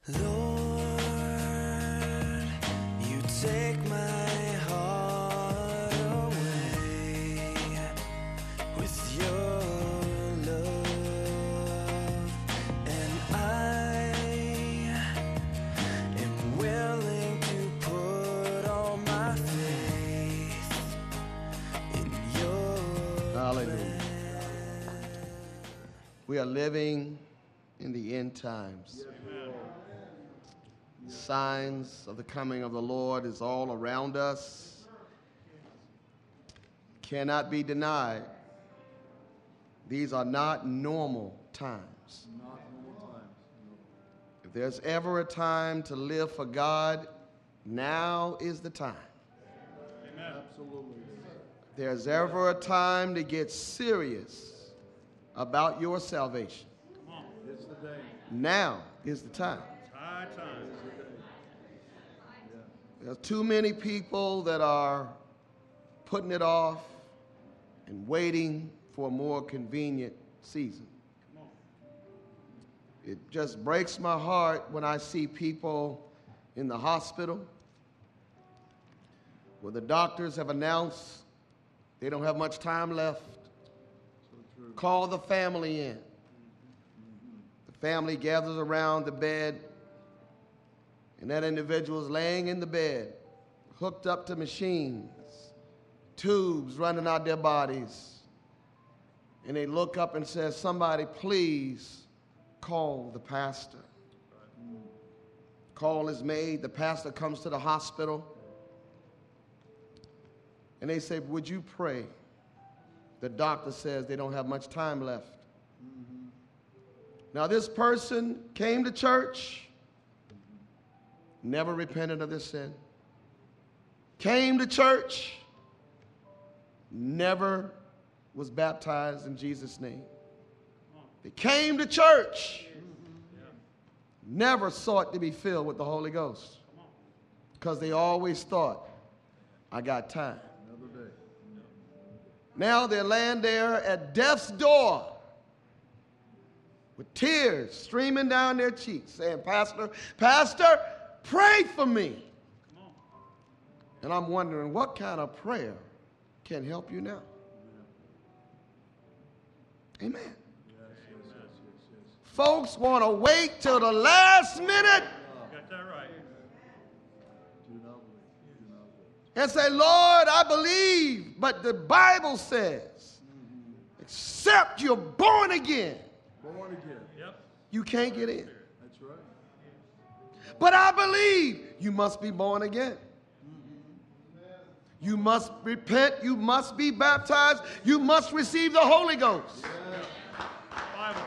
Lord, you take my heart away with your love, and I am willing to put all my faith in your Hallelujah. We are living in the end times. Signs of the coming of the Lord is all around us. Cannot be denied. These are not normal times. If there's ever a time to live for God, now is the time. Amen. Absolutely. If there's ever a time to get serious about your salvation, Come on. It's the day. now is the time. It's high time. It's the day. There's too many people that are putting it off and waiting for a more convenient season. Come on. It just breaks my heart when I see people in the hospital where the doctors have announced they don't have much time left. Call the family in. The family gathers around the bed, and that individual is laying in the bed, hooked up to machines, tubes running out their bodies. And they look up and say, somebody please call the pastor. Call is made. The pastor comes to the hospital. And they say, would you pray? The doctor says they don't have much time left. Now this person came to church, never repented of their sin. Came to church, never was baptized in Jesus' name. They came to church, never sought to be filled with the Holy Ghost, because they always thought, I got time. Another day. Now they're laying there at death's door with tears streaming down their cheeks, saying, Pastor, pray for me. Come on. And I'm wondering, what kind of prayer can help you now? Amen. Yes. Folks want to wait till the last minute Got that right. Do not wait. Do not wait. and say, Lord, I believe. But the Bible says, except you're born again, Born again. Yep. you can't get in. That's right. But I believe you must be born again. You must repent. You must be baptized. You must receive the Holy Ghost. Bible.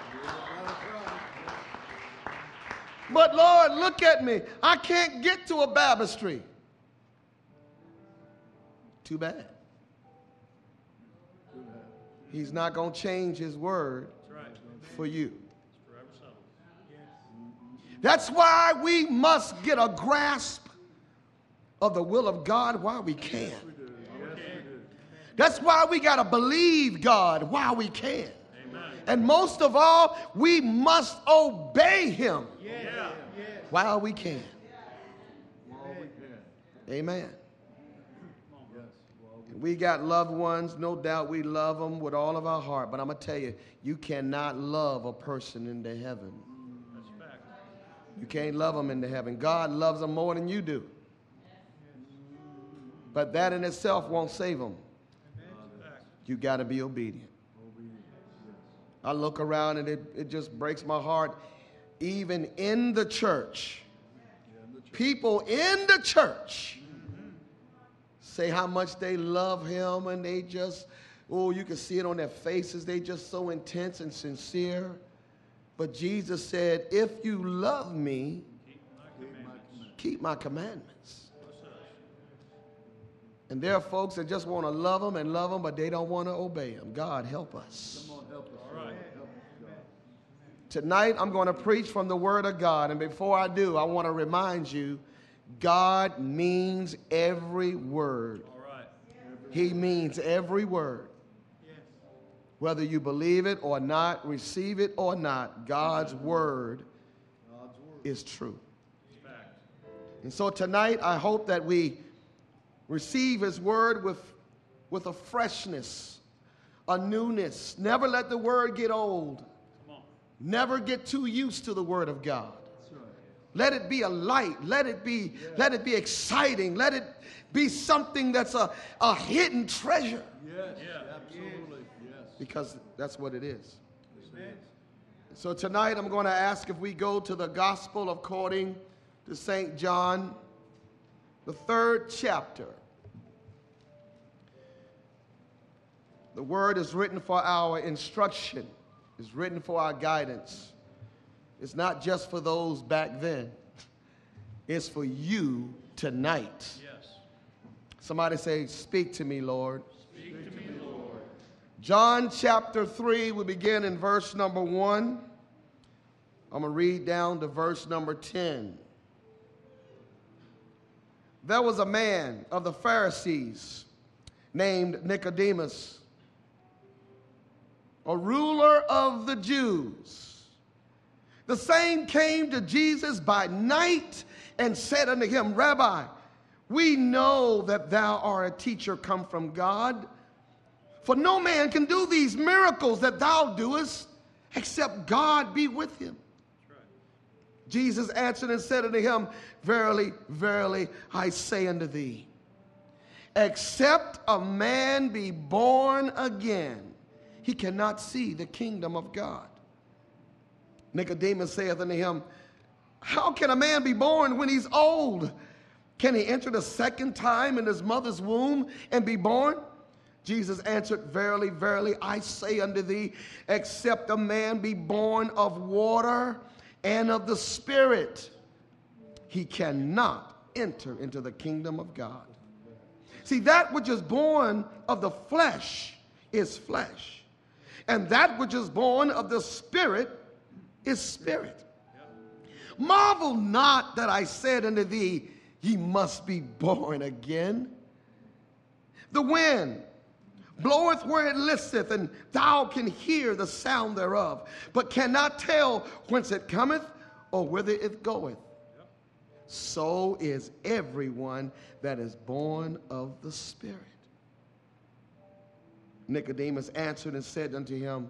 But Lord, look at me. I can't get to a baptistry. Too bad. He's not going to change his word That's right. for you. It's forever settled. That's why we must get a grasp of the will of God while we can. Yes, we do. That's why we got to believe God while we can. Amen. And most of all, we must obey him Yeah. while we can. While we can. Amen. Yes. While we And we got loved ones, no doubt we love them with all of our heart. But I'm going to tell you, you cannot love a person into heaven. That's a fact. You can't love them into heaven. God loves them more than you do. But that in itself won't save them. That's a fact. You got to be obedient. obedient. Yes. I look around and it just breaks my heart. Even in the church, Yeah, in the church. people in the church say how much they love him, and they just, oh, you can see it on their faces. They just so intense and sincere. But Jesus said, if you love me, keep my commandments. And there are folks that just want to love him, but they don't want to obey him. God, help us. Come on, help us. All right. Help us, God. Tonight, I'm going to preach from the Word of God. And before I do, I want to remind you, God means every word. All right. He means every word. Whether you believe it or not, receive it or not, God's Word God's word. is true. And so tonight, I hope that we receive his word with a freshness, a newness. Never let the word get old. Come on. Never get too used to the word of God. That's right. Let it be a light. Let it be exciting. Let it be something that's a hidden treasure. Yes, Yeah. absolutely, yes. Because that's what it is. Amen. So tonight I'm going to ask if we go to the Gospel according to St. John, the 3rd chapter. The word is written for our instruction. It's written for our guidance. It's not just for those back then. It's for you tonight. Yes. Somebody say, speak to me, Lord. Speak to me, Lord. John chapter 3, we begin in verse number 1. I'm going to read down to verse number 10. There was a man of the Pharisees named Nicodemus, a ruler of the Jews. The same came to Jesus by night and said unto him, Rabbi, we know that thou art a teacher come from God, for no man can do these miracles that thou doest, except God be with him. That's right. Jesus answered and said unto him, Verily, verily, I say unto thee, except a man be born again, he cannot see the kingdom of God. Nicodemus saith unto him, how can a man be born when he's old? Can he enter the second time in his mother's womb and be born? Jesus answered, Verily, verily, I say unto thee, except a man be born of water and of the Spirit, he cannot enter into the kingdom of God. See, that which is born of the flesh is flesh, and that which is born of the Spirit is spirit. Marvel not that I said unto thee, ye must be born again. The wind bloweth where it listeth, and thou can hear the sound thereof, but cannot tell whence it cometh or whither it goeth. So is everyone that is born of the Spirit. Nicodemus answered and said unto him,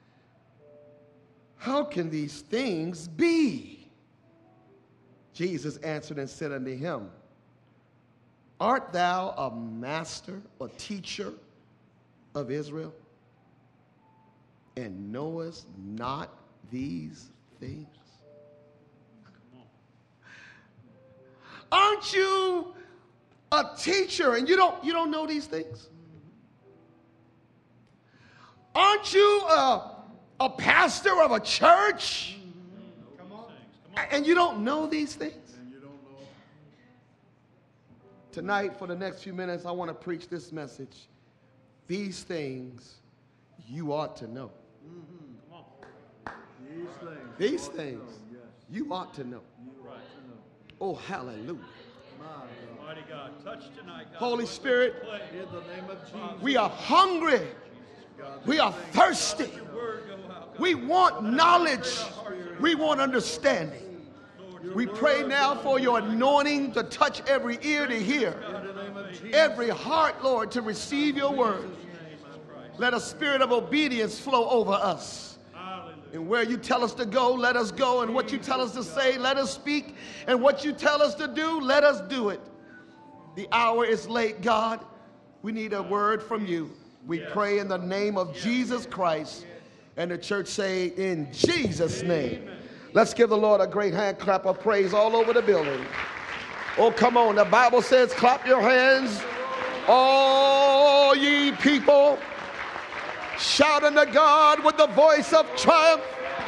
how can these things be? Jesus answered and said unto him, art thou a master or teacher of Israel, and knowest not these things? Aren't you a teacher and you don't know these things? Aren't you a pastor of a church? Come on. Come on. And you don't know these things? And you don't know. Tonight, for the next few minutes, I want to preach this message. These things you ought to know. Come on. These things Yes, you ought to know. you Right. ought to know. Oh, hallelujah. My God. Mighty God, touch tonight, God. Holy Let Spirit, the play. In the name of Jesus. we are hungry. We are thirsty. Your word go out, God. We want knowledge. We want understanding. We pray now for your anointing to touch every ear to hear, In the name of Jesus. every heart, Lord, to receive your word. Let a spirit of obedience flow over us. Hallelujah. And where you tell us to go, let us go. And what you tell us to say, let us speak. And what you tell us to do, let us do it. The hour is late, God. We need a word from you. We pray in the name of Jesus Christ. And the church say, in Jesus' name. Let's give the Lord a great hand clap of praise all over the building. Oh, come on. The Bible says, clap your hands, all ye people. Shout unto God with the voice of triumph.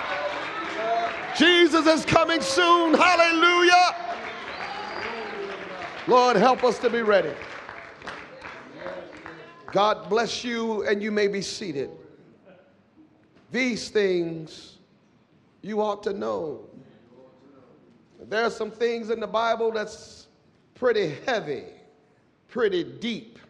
Jesus is coming soon. Hallelujah. Lord, help us to be ready. God bless you, and you may be seated. These things you ought to know. There are some things in the Bible that's pretty heavy, pretty deep.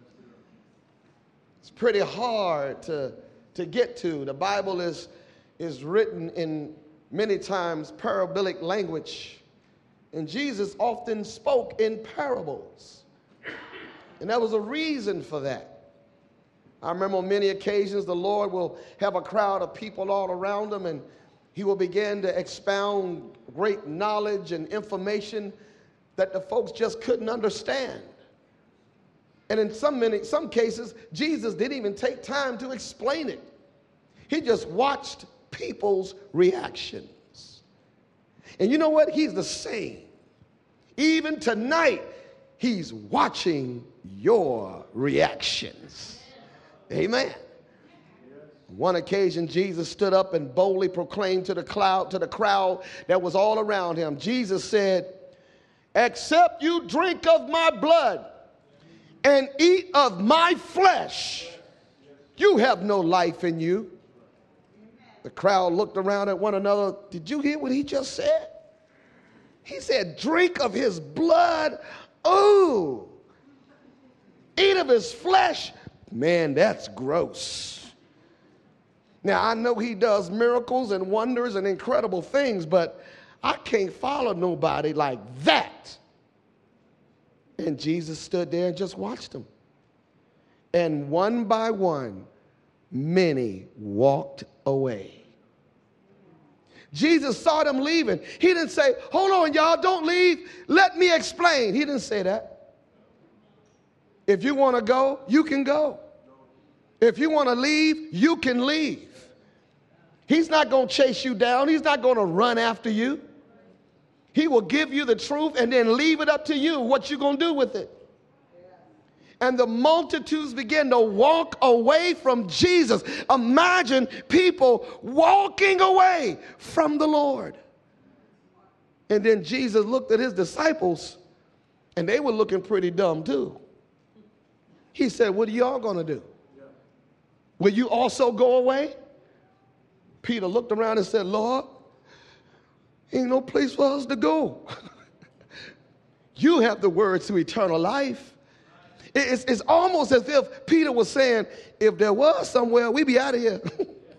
It's pretty hard to get to. The Bible is written in many times parabolic language. And Jesus often spoke in parables. And there was a reason for that. I remember on many occasions the Lord will have a crowd of people all around him, and he will begin to expound great knowledge and information that the folks just couldn't understand. And in some cases, Jesus didn't even take time to explain it. He just watched people's reactions. And you know what? He's the same. Even tonight, he's watching your reactions. Amen. On one occasion, Jesus stood up and boldly proclaimed to the crowd that was all around him. Jesus said, "Except you drink of my blood and eat of my flesh, you have no life in you." The crowd looked around at one another. Did you hear what he just said? He said, drink of his blood. Oh, eat of his flesh. Man, that's gross. Now, I know he does miracles and wonders and incredible things, but I can't follow nobody like that. And Jesus stood there and just watched them. And one by one, many walked away. Jesus saw them leaving. He didn't say, hold on, y'all, don't leave. Let me explain. He didn't say that. If you want to go, you can go. If you want to leave, you can leave. He's not going to chase you down. He's not going to run after you. He will give you the truth and then leave it up to you what you're going to do with it. And the multitudes began to walk away from Jesus. Imagine people walking away from the Lord. And then Jesus looked at his disciples, and they were looking pretty dumb too. He said, what are y'all going to do? Will you also go away? Peter looked around and said, Lord, ain't no place for us to go. You have the words to eternal life. It's almost as if Peter was saying, if there was somewhere, we'd be out of here.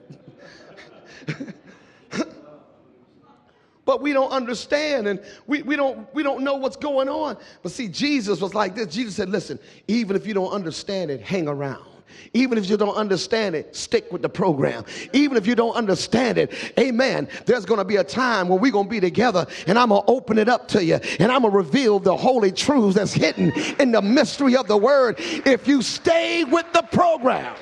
But we don't understand, and we don't know what's going on. But see, Jesus was like this. Jesus said, listen, even if you don't understand it, hang around. Even if you don't understand it, stick with the program. Even if you don't understand it, amen, there's going to be a time when we're going to be together, and I'm going to open it up to you, and I'm going to reveal the holy truths that's hidden in the mystery of the word if you stay with the program.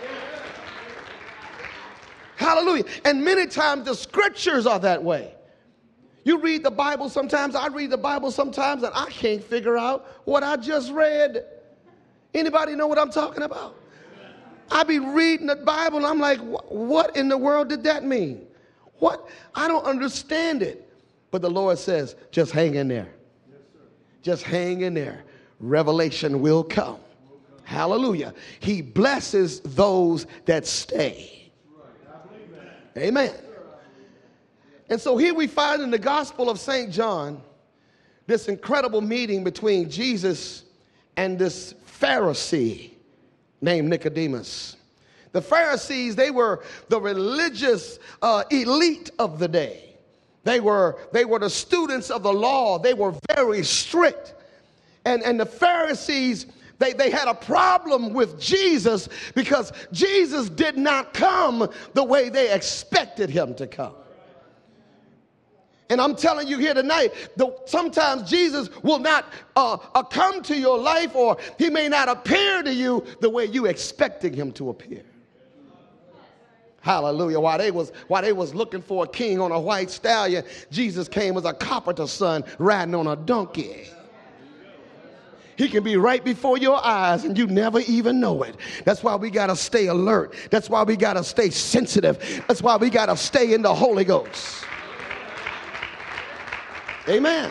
Hallelujah. And many times the scriptures are that way. You read the Bible sometimes, I read the Bible sometimes, and I can't figure out what I just read. Anybody know what I'm talking about? I be reading the Bible and I'm like, what in the world did that mean? What? I don't understand it. But the Lord says, just hang in there. Yes, sir. Just hang in there. Revelation will come. Hallelujah. He blesses those that stay. Amen. And so here we find in the Gospel of St. John this incredible meeting between Jesus and this Pharisee named Nicodemus. The Pharisees, they were the religious elite of the day. They were the students of the law. They were very strict. And the Pharisees, they had a problem with Jesus because Jesus did not come the way they expected him to come. And I'm telling you here tonight, sometimes Jesus will not come to your life, or he may not appear to you the way you expecting him to appear. Hallelujah. While they was looking for a king on a white stallion, Jesus came as a carpenter's son riding on a donkey. He can be right before your eyes and you never even know it. That's why we got to stay alert. That's why we got to stay sensitive. That's why we got to stay in the Holy Ghost. Amen.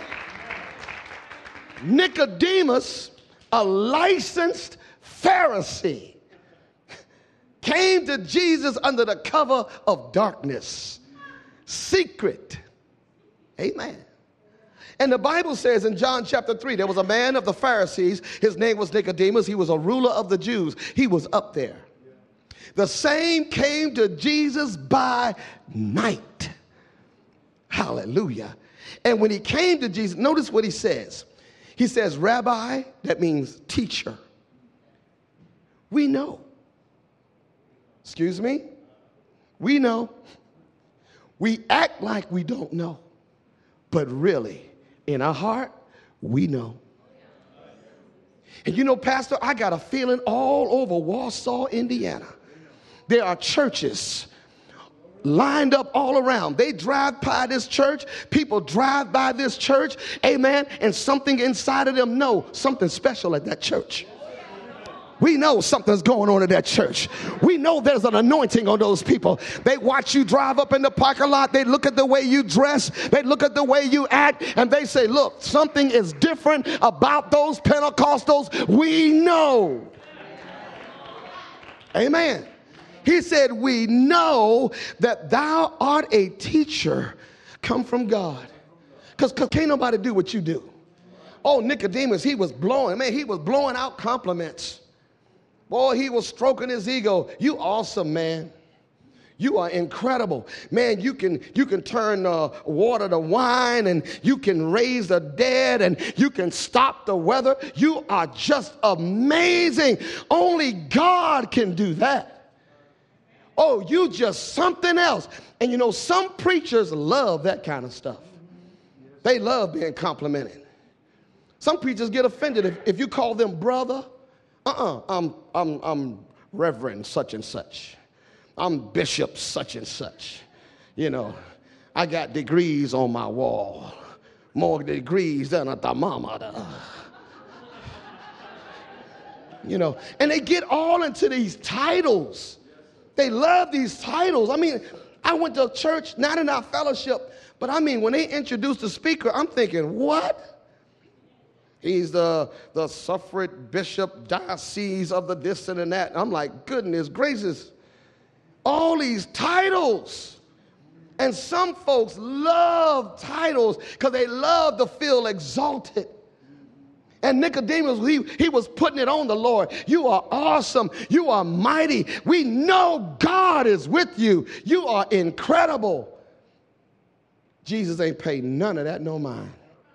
Nicodemus, a licensed Pharisee, came to Jesus under the cover of darkness, secret. Amen. And the Bible says in John chapter 3, there was a man of the Pharisees. His name was Nicodemus. He was a ruler of the Jews. He was up there. The same came to Jesus by night. Hallelujah. And when he came to Jesus, notice what he says. He says, Rabbi, that means teacher. We know. Excuse me? We know. We act like we don't know. But really, in our heart, we know. And you know, Pastor, I got a feeling all over Warsaw, Indiana, there are churches lined up all around. They drive by this church. People drive by this church. Amen. And something inside of them know something special at that church. We know something's going on at that church. We know there's an anointing on those people. They watch you drive up in the parking lot. They look at the way you dress. They look at the way you act. And they say, look, something is different about those Pentecostals. We know. Amen. He said, we know that thou art a teacher come from God. Because can't nobody do what you do. Oh, Nicodemus, he was blowing out compliments. Boy, he was stroking his ego. You awesome, man. You are incredible. Man, you can turn water to wine, and you can raise the dead, and you can stop the weather. You are just amazing. Only God can do that. Oh, you just something else. And you know, some preachers love that kind of stuff. They love being complimented. Some preachers get offended if you call them brother. I'm Reverend such and such. I'm Bishop such and such. You know, I got degrees on my wall. More degrees than a thermometer. You know, and they get all into these titles. They love these titles. I mean, I went to a church, not in our fellowship, but I mean, when they introduced the speaker, I'm thinking, what? He's the suffrage bishop diocese of the this and that. I'm like, goodness gracious. All these titles. And some folks love titles because they love to feel exalted. And Nicodemus, he was putting it on the Lord. You are awesome. You are mighty. We know God is with you. You are incredible. Jesus ain't paid none of that no mind.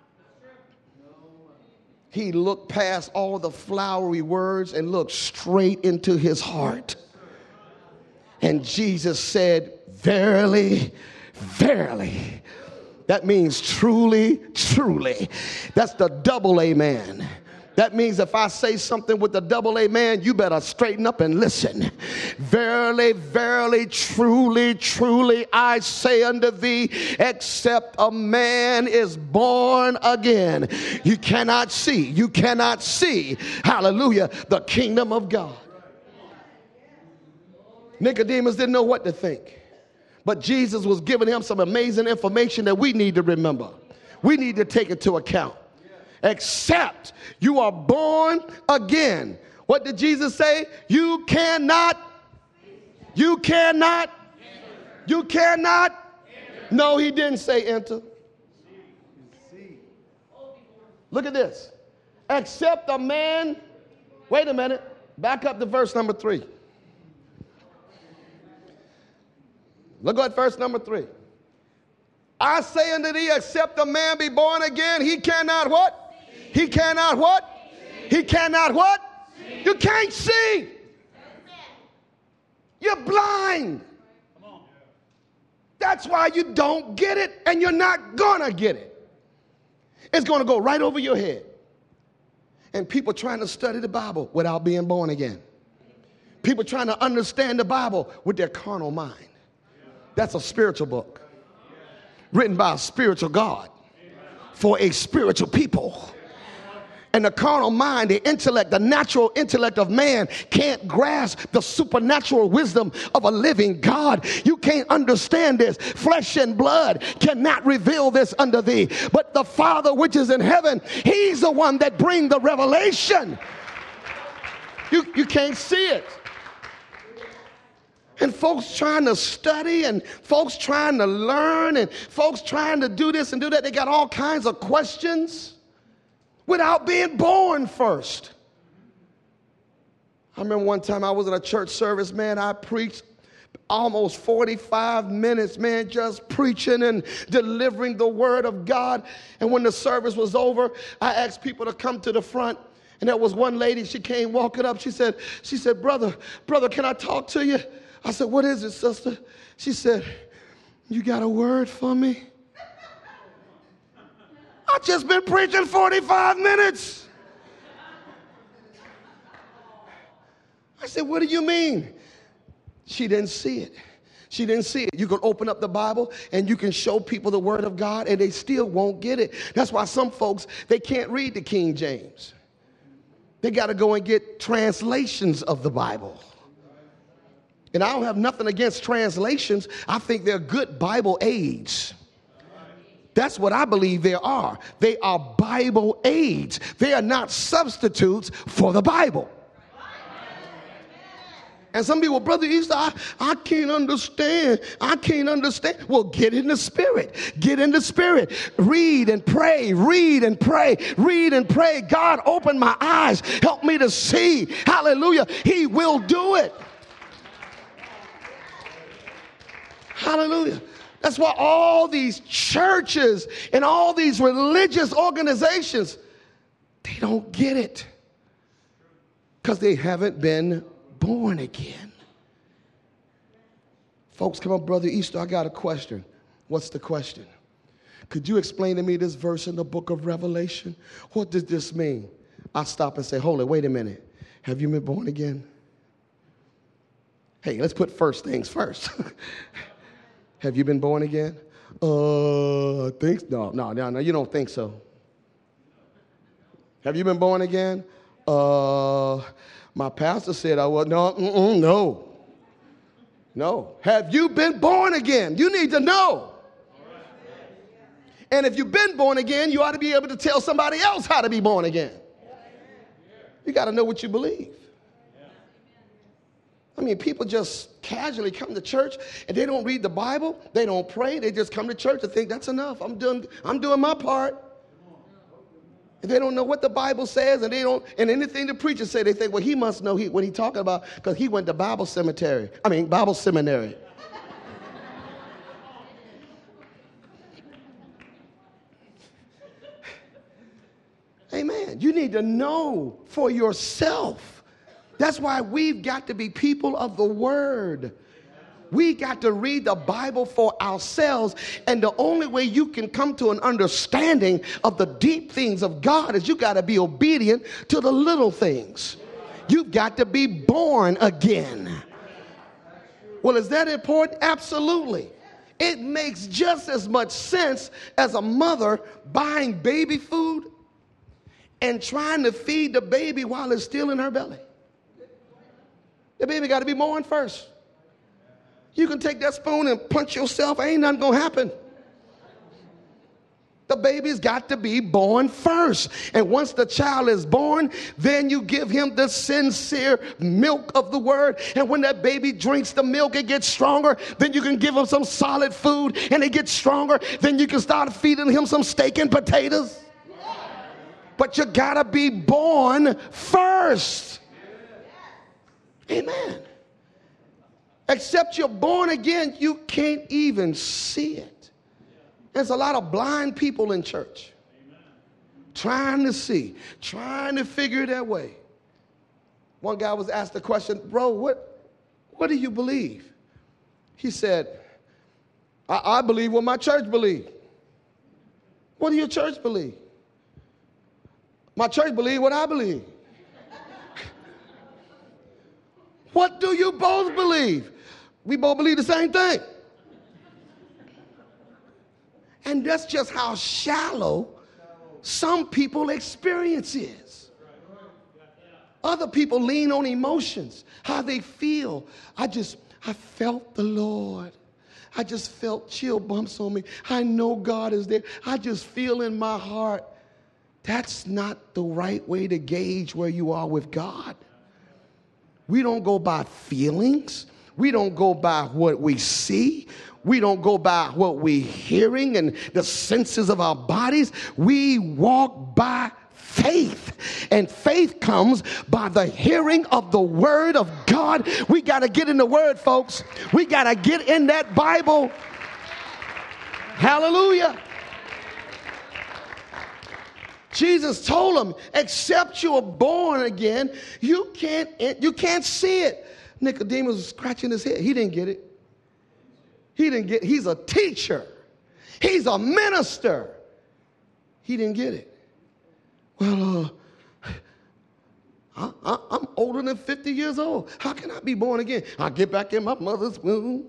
He looked past all the flowery words and looked straight into his heart. And Jesus said, verily, verily. That means truly, truly. That's the double amen. That means if I say something with the double amen, you better straighten up and listen. Verily, verily, truly, truly, I say unto thee, except a man is born again, you cannot see, hallelujah, the kingdom of God. Nicodemus didn't know what to think. But Jesus was giving him some amazing information that we need to remember. We need to take into account. Except you are born again. What did Jesus say? You cannot. No, he didn't say enter. Look at this. Except a man. Wait a minute. Back up to verse number 3. Look at verse number 3. I say unto thee, except a man be born again, he cannot what? He cannot what? He cannot what? You can't see. You're blind. That's why you don't get it, and you're not gonna get it. It's gonna go right over your head. And people trying to study the Bible without being born again. People trying to understand the Bible with their carnal mind. That's a spiritual book written by a spiritual God for a spiritual people. And the carnal mind, the intellect, the natural intellect of man can't grasp the supernatural wisdom of a living God. You can't understand this. Flesh and blood cannot reveal this unto thee. But the Father which is in heaven, he's the one that brings the revelation. You can't see it. And folks trying to study, and folks trying to learn, and folks trying to do this and do that. They got all kinds of questions without being born first. I remember one time I was in a church service, man. I preached almost 45 minutes, man, just preaching and delivering the word of God. And when the service was over, I asked people to come to the front. And there was one lady, she came walking up. She said, brother, can I talk to you? I said, what is it, sister? She said, you got a word for me? I just been preaching 45 minutes. I said, what do you mean? She didn't see it. She didn't see it. You can open up the Bible and you can show people the word of God and they still won't get it. That's why some folks, they can't read the King James. They got to go and get translations of the Bible. And I don't have nothing against translations. I think they're good Bible aids. That's what I believe they are. They are Bible aids. They are not substitutes for the Bible. And some people, Brother Easter, I can't understand. I can't understand. Well, get in the Spirit. Get in the Spirit. Read and pray. Read and pray. Read and pray. God, open my eyes. Help me to see. Hallelujah. He will do it. Hallelujah. That's why all these churches and all these religious organizations, they don't get it. Because they haven't been born again. Folks, come on, Brother Easter, I got a question. What's the question? Could you explain to me this verse in the book of Revelation? What does this mean? I stop and say, hold it, wait a minute. Have you been born again? Hey, let's put first things first. Have you been born again? I think no, you don't think so. Have you been born again? My pastor said I was. No. Have you been born again? You need to know. And if you've been born again, you ought to be able to tell somebody else how to be born again. You got to know what you believe. I mean, people just casually come to church and they don't read the Bible. They don't pray. They just come to church and think that's enough. I'm doing my part. And they don't know what the Bible says, and anything the preacher say, they think, well, he must know what he's talking about because he went to Bible seminary. Amen. You need to know for yourself. That's why we've got to be people of the word. We got to read the Bible for ourselves. And the only way you can come to an understanding of the deep things of God is you got to be obedient to the little things. You've got to be born again. Well, is that important? Absolutely. It makes just as much sense as a mother buying baby food and trying to feed the baby while it's still in her belly. The baby got to be born first. You can take that spoon and punch yourself. Ain't nothing going to happen. The baby's got to be born first. And once the child is born, then you give him the sincere milk of the word. And when that baby drinks the milk, it gets stronger. Then you can give him some solid food and it gets stronger. Then you can start feeding him some steak and potatoes. But you got to be born first. Amen. Except you're born again, you can't even see it. There's a lot of blind people in church. Trying to see, trying to figure their way. One guy was asked the question, bro, what do you believe? He said, I believe what my church believes. What do your church believe? My church believes what I believe. What do you both believe? We both believe the same thing. And that's just how shallow some people experience is. Other people lean on emotions, how they feel. I felt the Lord. I just felt chill bumps on me. I know God is there. I just feel in my heart. That's not the right way to gauge where you are with God. We don't go by feelings. We don't go by what we see. We don't go by what we're hearing and the senses of our bodies. We walk by faith. And faith comes by the hearing of the word of God. We got to get in the word, folks. We got to get in that Bible. Hallelujah. Jesus told him, except you are born again, you can't see it. Nicodemus was scratching his head. He didn't get it. He's a teacher. He's a minister. He didn't get it. Well, I'm older than 50 years old. How can I be born again? I'll get back in my mother's womb.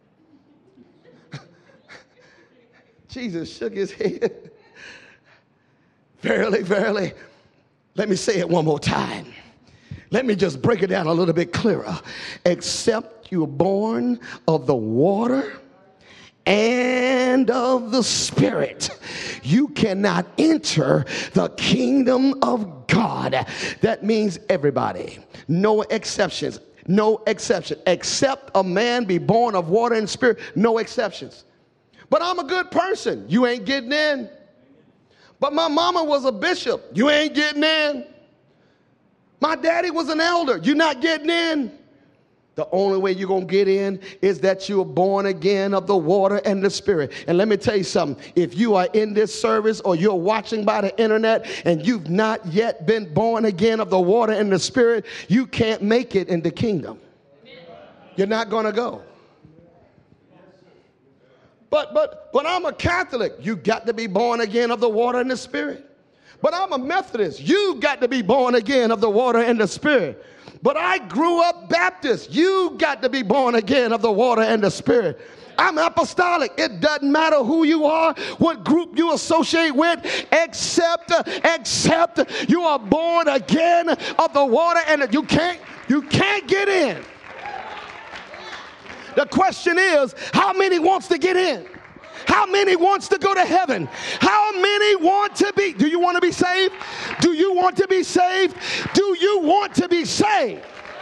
Jesus shook his head. Verily, verily. Let me say it one more time. Let me just break it down a little bit clearer. Except you're born of the water and of the Spirit, you cannot enter the kingdom of God. That means everybody. No exceptions. No exception. Except a man be born of water and spirit. No exceptions. But I'm a good person. You ain't getting in. But my mama was a bishop. You ain't getting in. My daddy was an elder. You're not getting in. The only way you're going to get in is that you are born again of the water and the Spirit. And let me tell you something. If you are in this service or you're watching by the internet and you've not yet been born again of the water and the Spirit, you can't make it in the kingdom. You're not going to go. But I'm a Catholic. You got to be born again of the water and the Spirit. But I'm a Methodist. You got to be born again of the water and the Spirit. But I grew up Baptist. You got to be born again of the water and the Spirit. I'm apostolic. It doesn't matter who you are, what group you associate with, except you are born again of the water and you can't get in. The question is, how many wants to get in? How many wants to go to heaven? How many want to be? Do you want to be saved? Do you want to be saved? Do you want to be saved?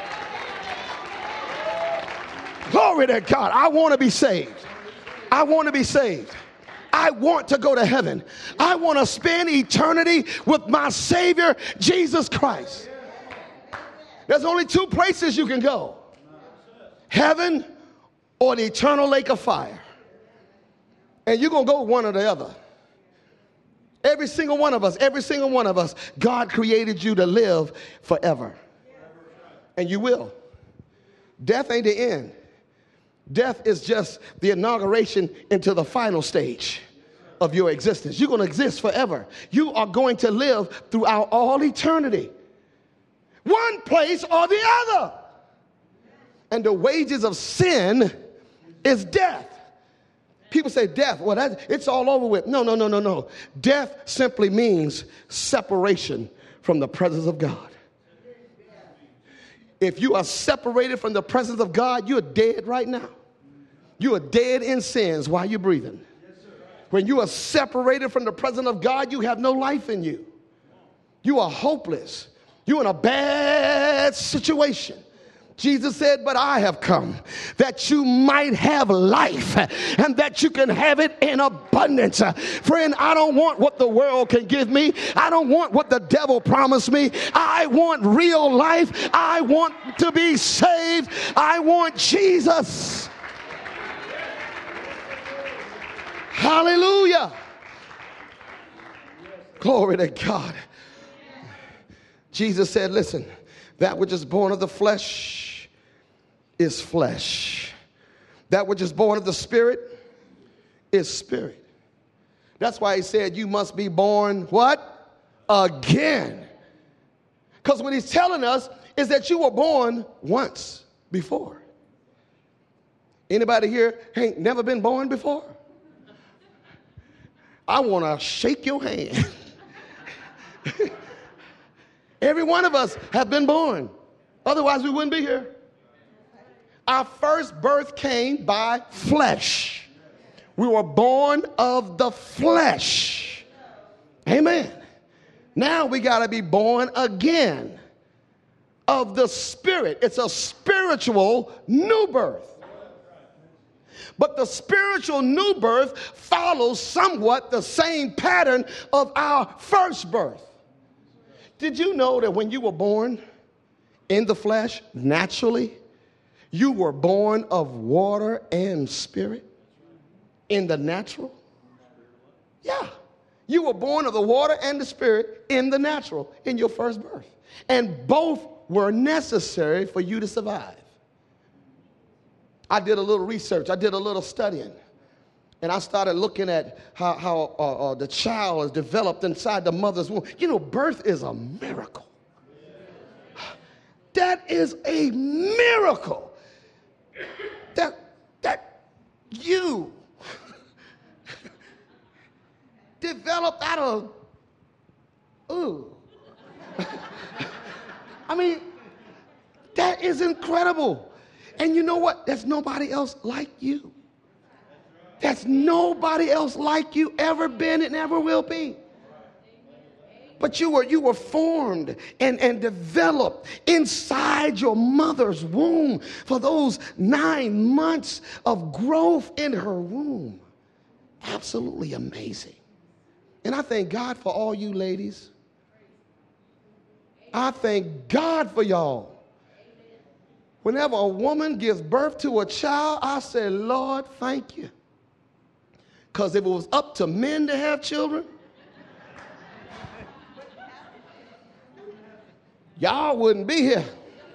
Glory to God. I want to be saved. I want to be saved. I want to go to heaven. I want to spend eternity with my Savior, Jesus Christ. There's only two places you can go. Heaven or the eternal lake of fire. And you're going to go one or the other. Every single one of us, God created you to live forever. And you will. Death ain't the end. Death is just the inauguration into the final stage of your existence. You're going to exist forever. You are going to live throughout all eternity. One place or the other. And the wages of sin is death. People say death. Well, it's all over with. No. Death simply means separation from the presence of God. If you are separated from the presence of God, you're dead right now. You are dead in sins while you're breathing. When you are separated from the presence of God, you have no life in you. You are hopeless. You're in a bad situation. Jesus said, but I have come that you might have life and that you can have it in abundance. Friend, I don't want what the world can give me. I don't want what the devil promised me. I want real life. I want to be saved. I want Jesus. Hallelujah. Glory to God. Jesus said, listen, that which is born of the flesh is flesh. That which is born of the Spirit is spirit. That's why he said you must be born what? Again. Because what he's telling us is that you were born once before. Anybody here ain't never been born before? I want to shake your hand. Every one of us have been born. Otherwise, we wouldn't be here. Our first birth came by flesh. We were born of the flesh. Amen. Now we got to be born again of the Spirit. It's a spiritual new birth. But the spiritual new birth follows somewhat the same pattern of our first birth. Did you know that when you were born in the flesh, naturally, you were born of water and spirit in the natural? Yeah. You were born of the water and the spirit in the natural, in your first birth. And both were necessary for you to survive. I did a little research. I did a little studying. And I started looking at how the child is developed inside the mother's womb. You know, birth is a miracle. That is a miracle. That you developed out of, I mean, that is incredible. And you know what? There's nobody else like you. There's nobody else like you ever been and ever will be. But you were formed and developed inside your mother's womb for those 9 months of growth in her womb. Absolutely amazing. And I thank God for all you ladies. I thank God for y'all. Whenever a woman gives birth to a child, I say, Lord, thank you. Because if it was up to men to have children, y'all wouldn't be here.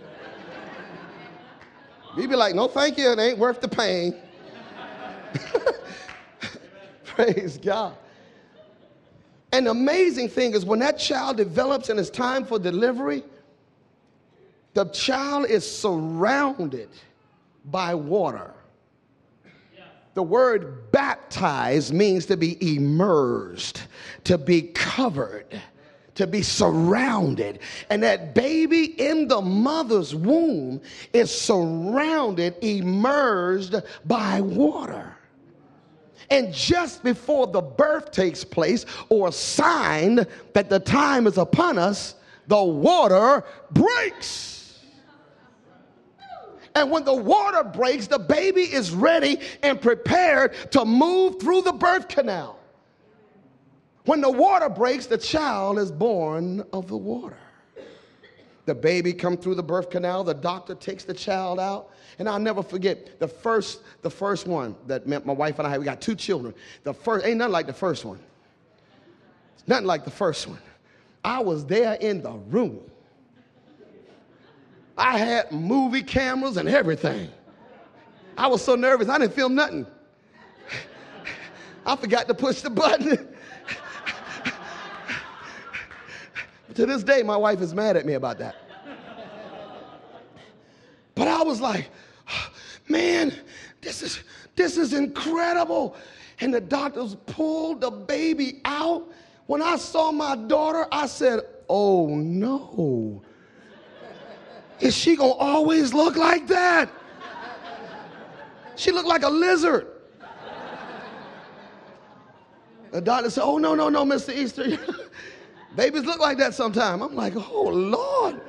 You'd be like, no, thank you. It ain't worth the pain. Praise God. And the amazing thing is when that child develops and it's time for delivery, the child is surrounded by water. The word baptize means to be immersed, to be covered, to be surrounded. And that baby in the mother's womb is surrounded, immersed by water. And just before the birth takes place, or a sign that the time is upon us, the water breaks. And when the water breaks, the baby is ready and prepared to move through the birth canal. When the water breaks, the child is born of the water. The baby comes through the birth canal. The doctor takes the child out. And I'll never forget the first one that meant my wife and I, we got 2 children. The first, ain't nothing like the first one. Nothing like the first one. I was there in the room. I had movie cameras and everything. I was so nervous, I didn't film nothing. I forgot to push the button. To this day, my wife is mad at me about that. But I was like, man, this is incredible. And the doctors pulled the baby out. When I saw my daughter, I said, oh no. Is she gonna always look like that? She looked like a lizard. The doctor said, oh, no, Mr. Easter. Babies look like that sometime. I'm like, oh, Lord.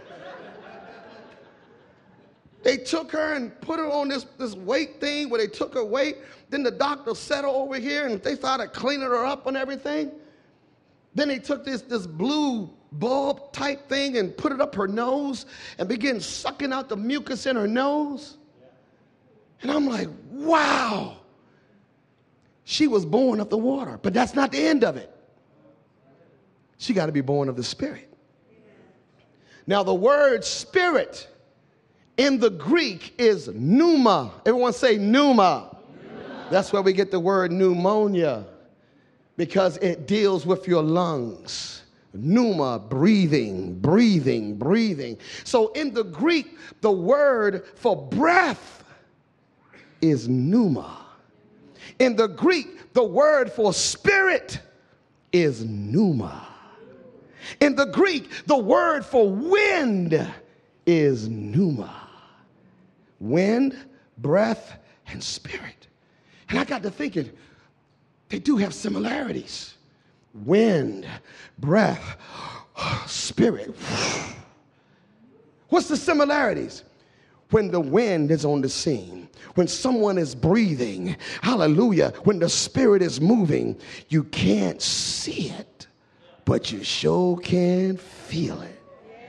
They took her and put her on this weight thing where they took her weight. Then the doctor set her over here and they started cleaning her up and everything. Then they took this blue bulb type thing and put it up her nose and began sucking out the mucus in her nose. And I'm like, wow. She was born of the water, but that's not the end of it. She got to be born of the Spirit. Now, the word spirit in the Greek is pneuma. Everyone say pneuma. That's where we get the word pneumonia, because it deals with your lungs. Pneuma, breathing. So in the Greek, the word for breath is pneuma. In the Greek, the word for spirit is pneuma. In the Greek, the word for wind is pneuma. Wind, breath, and spirit. And I got to thinking, they do have similarities. Wind, breath, spirit. What's the similarities? When the wind is on the scene, when someone is breathing, hallelujah, when the Spirit is moving, you can't see it, but you sure can feel it.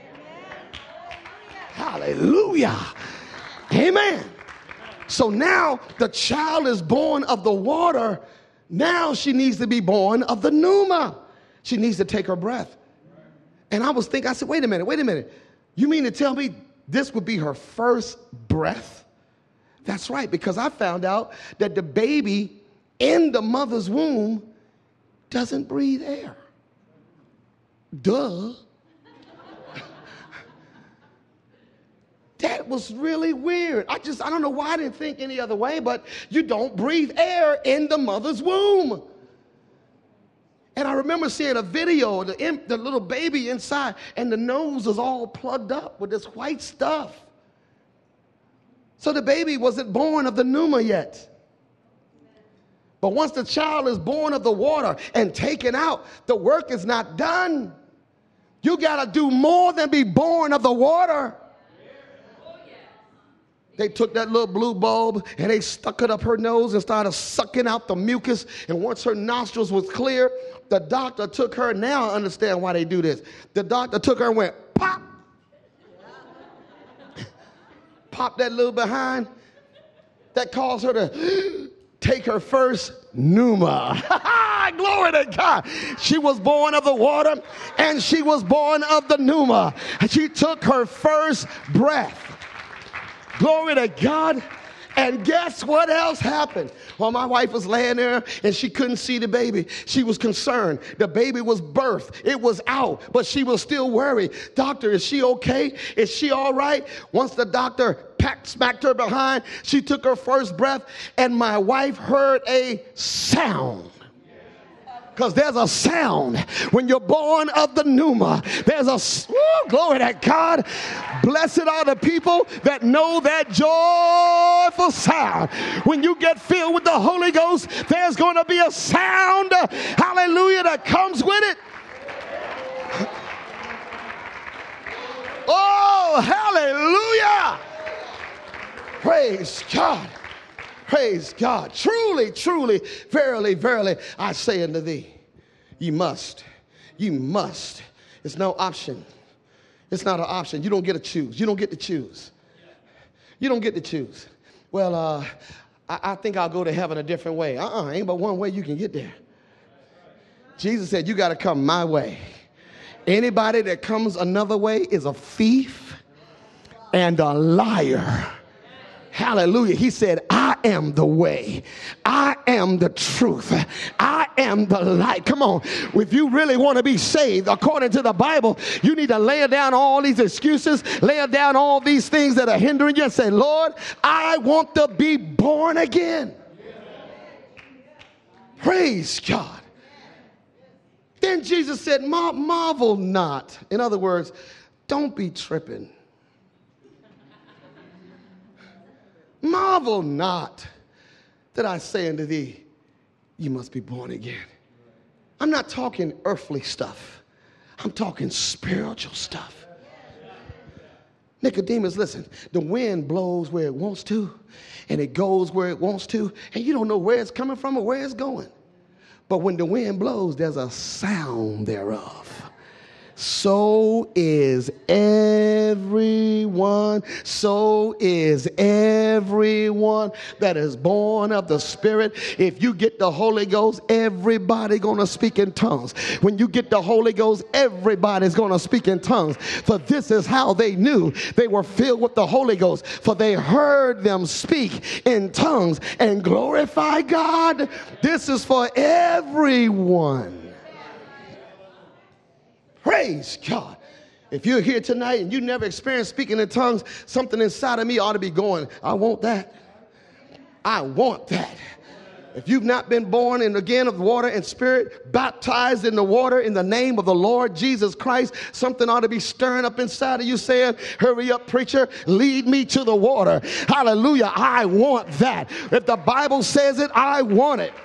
Hallelujah. Amen. So now the child is born of the water. Now she needs to be born of the pneuma. She needs to take her breath. And I was thinking, I said, wait a minute. You mean to tell me this would be her first breath? That's right, because I found out that the baby in the mother's womb doesn't breathe air. Duh. That was really weird. I don't know why I didn't think any other way, but you don't breathe air in the mother's womb. And I remember seeing a video of the little baby inside, and the nose was all plugged up with this white stuff. So the baby wasn't born of the pneuma yet. But once the child is born of the water and taken out, the work is not done. You got to do more than be born of the water. They took that little blue bulb and they stuck it up her nose and started sucking out the mucus. And once her nostrils was clear, the doctor took her. Now I understand why they do this. The doctor took her and went, pop. Pop that little behind. That caused her to take her first pneuma. Glory to God. She was born of the water and she was born of the pneuma. She took her first breath. Glory to God. And guess what else happened? Well, my wife was laying there and she couldn't see the baby. She was concerned. The baby was birthed. It was out, but she was still worried. Doctor, is she okay? Is she all right? Once the doctor smacked her behind, she took her first breath and my wife heard a sound. Because there's a sound when you're born of the pneuma. There's a, glory to God. Blessed are the people that know that joyful sound. When you get filled with the Holy Ghost, there's going to be a sound, hallelujah, that comes with it. Oh, hallelujah. Praise God. Praise God. Truly, truly, verily, verily, I say unto thee, you must. It's no option. It's not an option. You don't get to choose. You don't get to choose. You don't get to choose. Well, I think I'll go to heaven a different way. Ain't but one way you can get there. Jesus said, you got to come my way. Anybody that comes another way is a thief and a liar. Hallelujah. He said, I am the way. I am the truth. I am the light. Come on. If you really want to be saved, according to the Bible, you need to lay down all these excuses, lay down all these things that are hindering you and say, Lord, I want to be born again. Praise God. Then Jesus said, marvel not. In other words, don't be tripping. Marvel not that I say unto thee, you must be born again. I'm not talking earthly stuff. I'm talking spiritual stuff. Nicodemus, listen, the wind blows where it wants to, and it goes where it wants to, and you don't know where it's coming from or where it's going. But when the wind blows, there's a sound thereof. So is everyone that is born of the Spirit. If you get the Holy Ghost, everybody gonna speak in tongues. When you get the Holy Ghost, everybody's gonna speak in tongues. For this is how they knew they were filled with the Holy Ghost. For they heard them speak in tongues and glorify God. This is for everyone. Praise God. If you're here tonight and you never experienced speaking in tongues, something inside of me ought to be going, I want that. I want that. If you've not been born again of water and spirit, baptized in the water in the name of the Lord Jesus Christ, something ought to be stirring up inside of you saying, hurry up, preacher, lead me to the water. Hallelujah. I want that. If the Bible says it, I want it.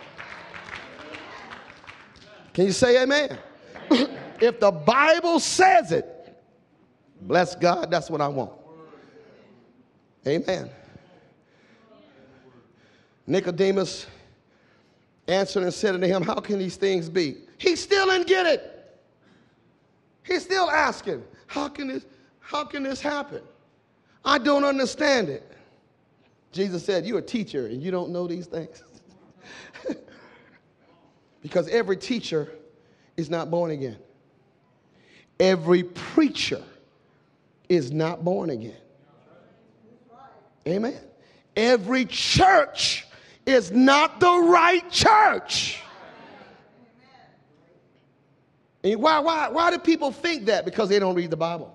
Can you say amen? If the Bible says it, bless God, that's what I want. Amen. Nicodemus answered and said unto him, how can these things be? He still didn't get it. He's still asking, how can this happen? I don't understand it. Jesus said, you're a teacher and you don't know these things. Because every teacher is not born again. Every preacher is not born again. Amen. Every church is not the right church. And why do people think that? Because they don't read the Bible.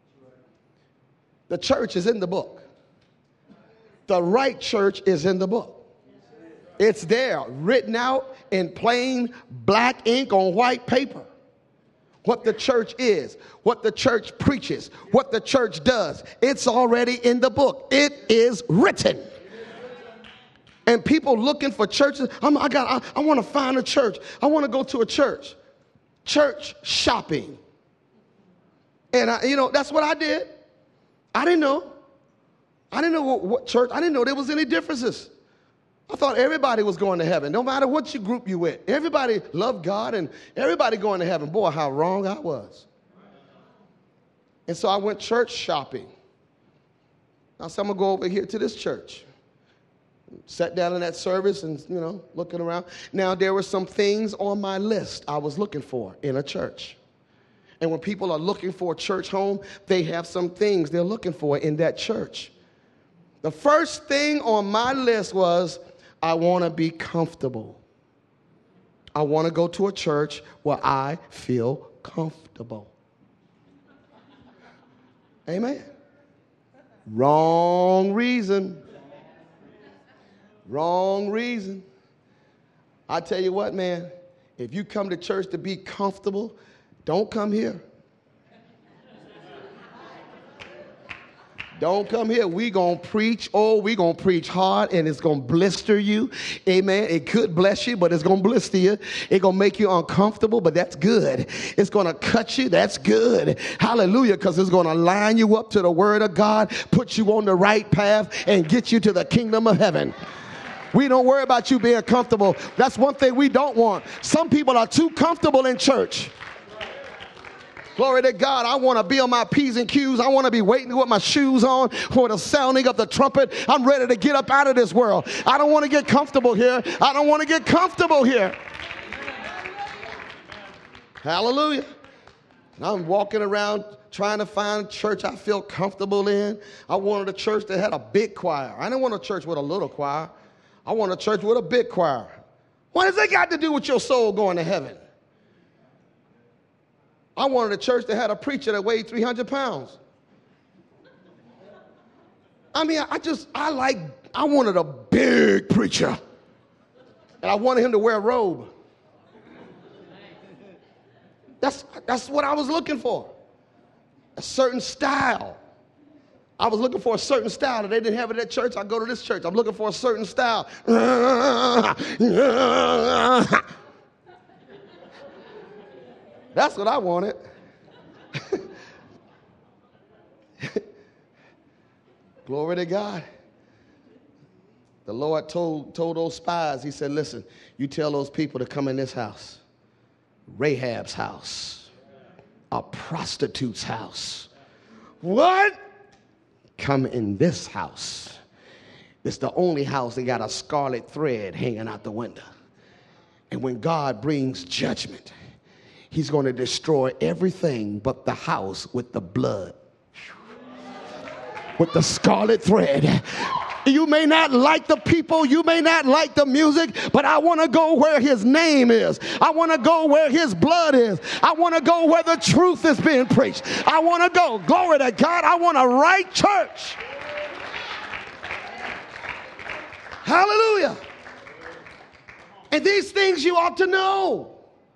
The church is in the book. The right church is in the book. It's there, written out in plain black ink on white paper. What the church is, what the church preaches, what the church does. It's already in the book. It is written. And people looking for churches. I want to find a church. I want to go to a church. Church shopping. And that's what I did. I didn't know. I didn't know what church. I didn't know there was any differences. I thought everybody was going to heaven, no matter what group you with. Everybody loved God and everybody going to heaven. Boy, how wrong I was. And so I went church shopping. Now, so I'm going to go over here to this church. Sat down in that service and, looking around. Now, there were some things on my list I was looking for in a church. And when people are looking for a church home, they have some things they're looking for in that church. The first thing on my list was, I want to be comfortable. I want to go to a church where I feel comfortable. Amen. Wrong reason. Wrong reason. I tell you what, man, if you come to church to be comfortable, don't come here. Don't come here. We're going to preach. We're going to preach hard, and it's going to blister you. Amen. It could bless you, but it's going to blister you. It's going to make you uncomfortable, but that's good. It's going to cut you. That's good. Hallelujah, because it's going to line you up to the word of God, put you on the right path, and get you to the kingdom of heaven. We don't worry about you being comfortable. That's one thing we don't want. Some people are too comfortable in church. Glory to God. I want to be on my P's and Q's. I want to be waiting with my shoes on for the sounding of the trumpet. I'm ready to get up out of this world. I don't want to get comfortable here. I don't want to get comfortable here. Hallelujah. And I'm walking around trying to find a church I feel comfortable in. I wanted a church that had a big choir. I didn't want a church with a little choir. I want a church with a big choir. What has that got to do with your soul going to heaven? I wanted a church that had a preacher that weighed 300 pounds. I wanted a big preacher. And I wanted him to wear a robe. That's what I was looking for. A certain style. I was looking for a certain style. If they didn't have it at church, I go to this church. I'm looking for a certain style. That's what I wanted. Glory to God. The Lord told those spies, he said, listen, you tell those people to come in this house, Rahab's house, a prostitute's house. What? Come in this house. It's the only house that got a scarlet thread hanging out the window. And when God brings judgment, he's going to destroy everything but the house with the blood, with the scarlet thread. You may not like the people, you may not like the music, but I want to go where his name is. I want to go where his blood is. I want to go where the truth is being preached. I want to go. Glory to God. I want a right church. Hallelujah. And these things you ought to know.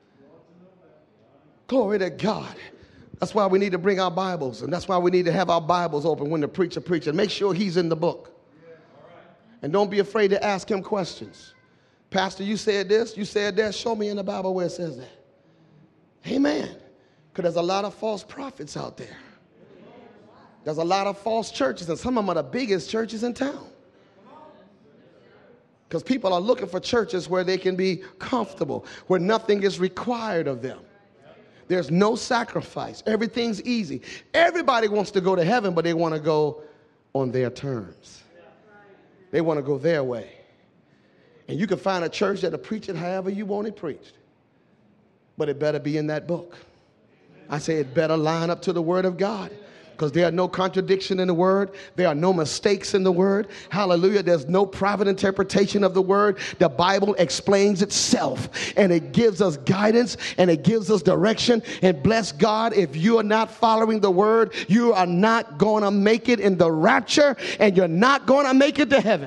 Glory to God. That's why we need to bring our Bibles, and that's why we need to have our Bibles open when the preacher preaches. Make sure he's in the book. And don't be afraid to ask him questions. Pastor, you said this, you said that. Show me in the Bible where it says that. Amen. Because there's a lot of false prophets out there. There's a lot of false churches, and some of them are the biggest churches in town. Because people are looking for churches where they can be comfortable, where nothing is required of them. There's no sacrifice. Everything's easy. Everybody wants to go to heaven, but they want to go on their terms. They want to go their way. And you can find a church that'll preach it however you want it preached. But it better be in that book. I say it better line up to the Word of God. Because there are no contradiction in the Word. There are no mistakes in the Word. Hallelujah. There's no private interpretation of the Word. The Bible explains itself. And it gives us guidance. And it gives us direction. And bless God, if you are not following the Word, you are not going to make it in the rapture. And you're not going to make it to heaven.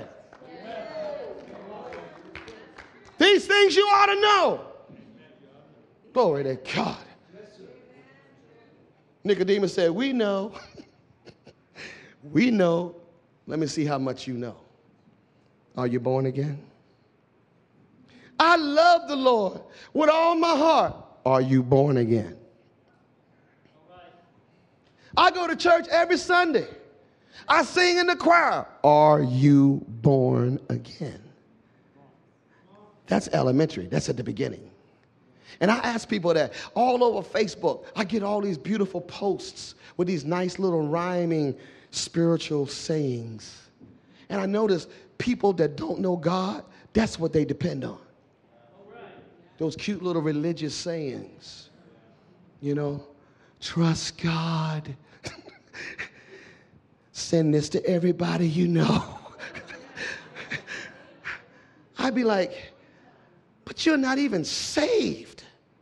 These things you ought to know. Glory to God. Nicodemus said, we know. We know. Let me see how much you know. Are you born again? I love the Lord with all my heart. Are you born again? I go to church every Sunday. I sing in the choir. Are you born again? That's elementary. That's at the beginning. And I ask people that all over Facebook. I get all these beautiful posts with these nice little rhyming spiritual sayings. And I notice people that don't know God, that's what they depend on. Those cute little religious sayings. You know, trust God. Send this to everybody you know. I'd be like, but you're not even saved.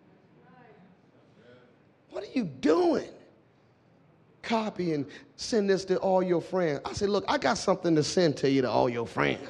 What are you doing? Copy and send this to all your friends. I said, look, I got something to send to you to all your friends.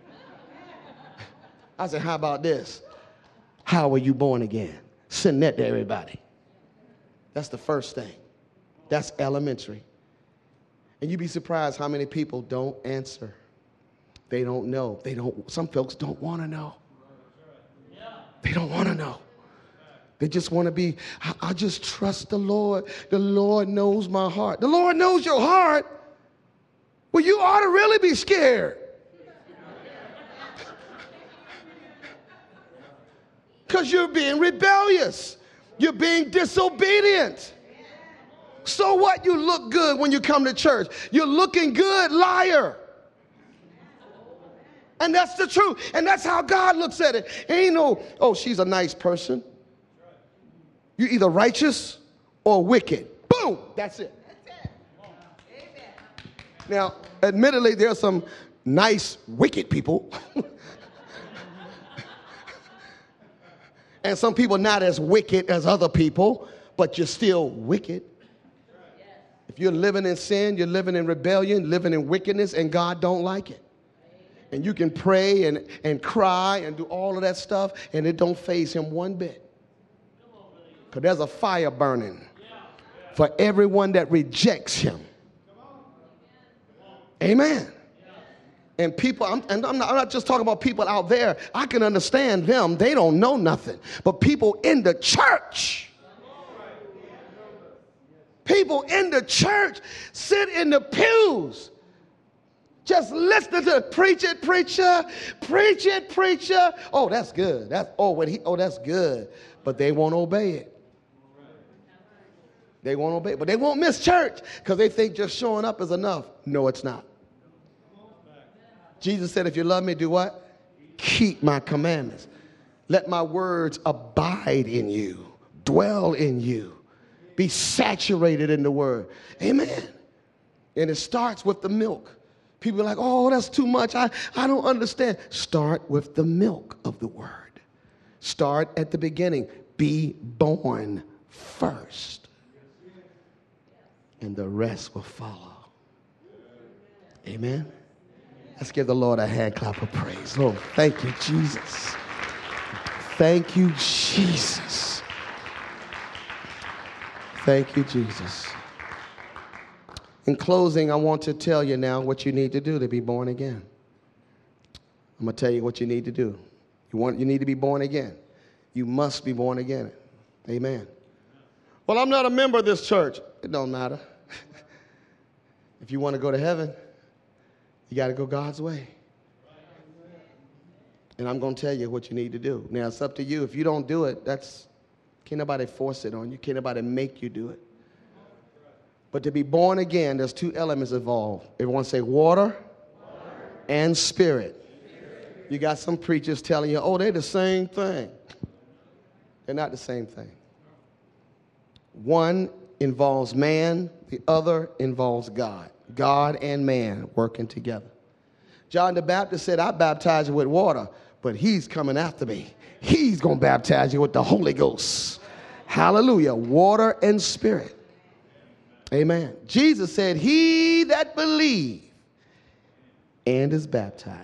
I said, how about this? How were you born again? Send that to everybody. That's the first thing. That's elementary. And you'd be surprised how many people don't answer. They don't know. Some folks don't want to know. They don't want to know. They just want to be, I just trust the Lord. The Lord knows my heart. The Lord knows your heart. Well, you ought to really be scared. Because you're being rebellious. You're being disobedient. So what? You look good when you come to church. You're looking good, liar. And that's the truth. And that's how God looks at it. Ain't no, oh, she's a nice person. You're either righteous or wicked. Boom. That's it. Now, admittedly, there are some nice, wicked people. And some people not as wicked as other people, but you're still wicked. If you're living in sin, you're living in rebellion, living in wickedness, and God don't like it. And you can pray and cry and do all of that stuff, and it don't faze him one bit. Because there's a fire burning for everyone that rejects him. Amen. And people, I'm not just talking about people out there. I can understand them. They don't know nothing. But people in the church, sit in the pews. Just listen to preach it, preacher. Preach it, preacher. Oh, that's good. That's good. But they won't obey it. They won't obey it. But they won't miss church because they think just showing up is enough. No, it's not. Jesus said, if you love me, do what? Keep my commandments. Let my words abide in you. Dwell in you. Be saturated in the word. Amen. And it starts with the milk. People are like, oh, that's too much. I don't understand. Start with the milk of the word. Start at the beginning. Be born first. And the rest will follow. Amen. Let's give the Lord a hand clap of praise. Lord, thank you, Jesus. Thank you, Jesus. Thank you, Jesus. In closing, I want to tell you now what you need to do to be born again. I'm going to tell you what you need to do. You need to be born again. You must be born again. Amen. Well, I'm not a member of this church. It don't matter. If you want to go to heaven, you got to go God's way. And I'm going to tell you what you need to do. Now, it's up to you. If you don't do it, that's Can't nobody force it on you. Can't nobody make you do it. But to be born again, there's two elements involved. Everyone say water and spirit. You got some preachers telling you, oh, they're the same thing. They're not the same thing. One involves man, the other involves God. God and man working together. John the Baptist said, I baptize you with water, but he's coming after me. He's going to baptize you with the Holy Ghost. Hallelujah. Water and spirit. Amen. Jesus said, he that believes and is baptized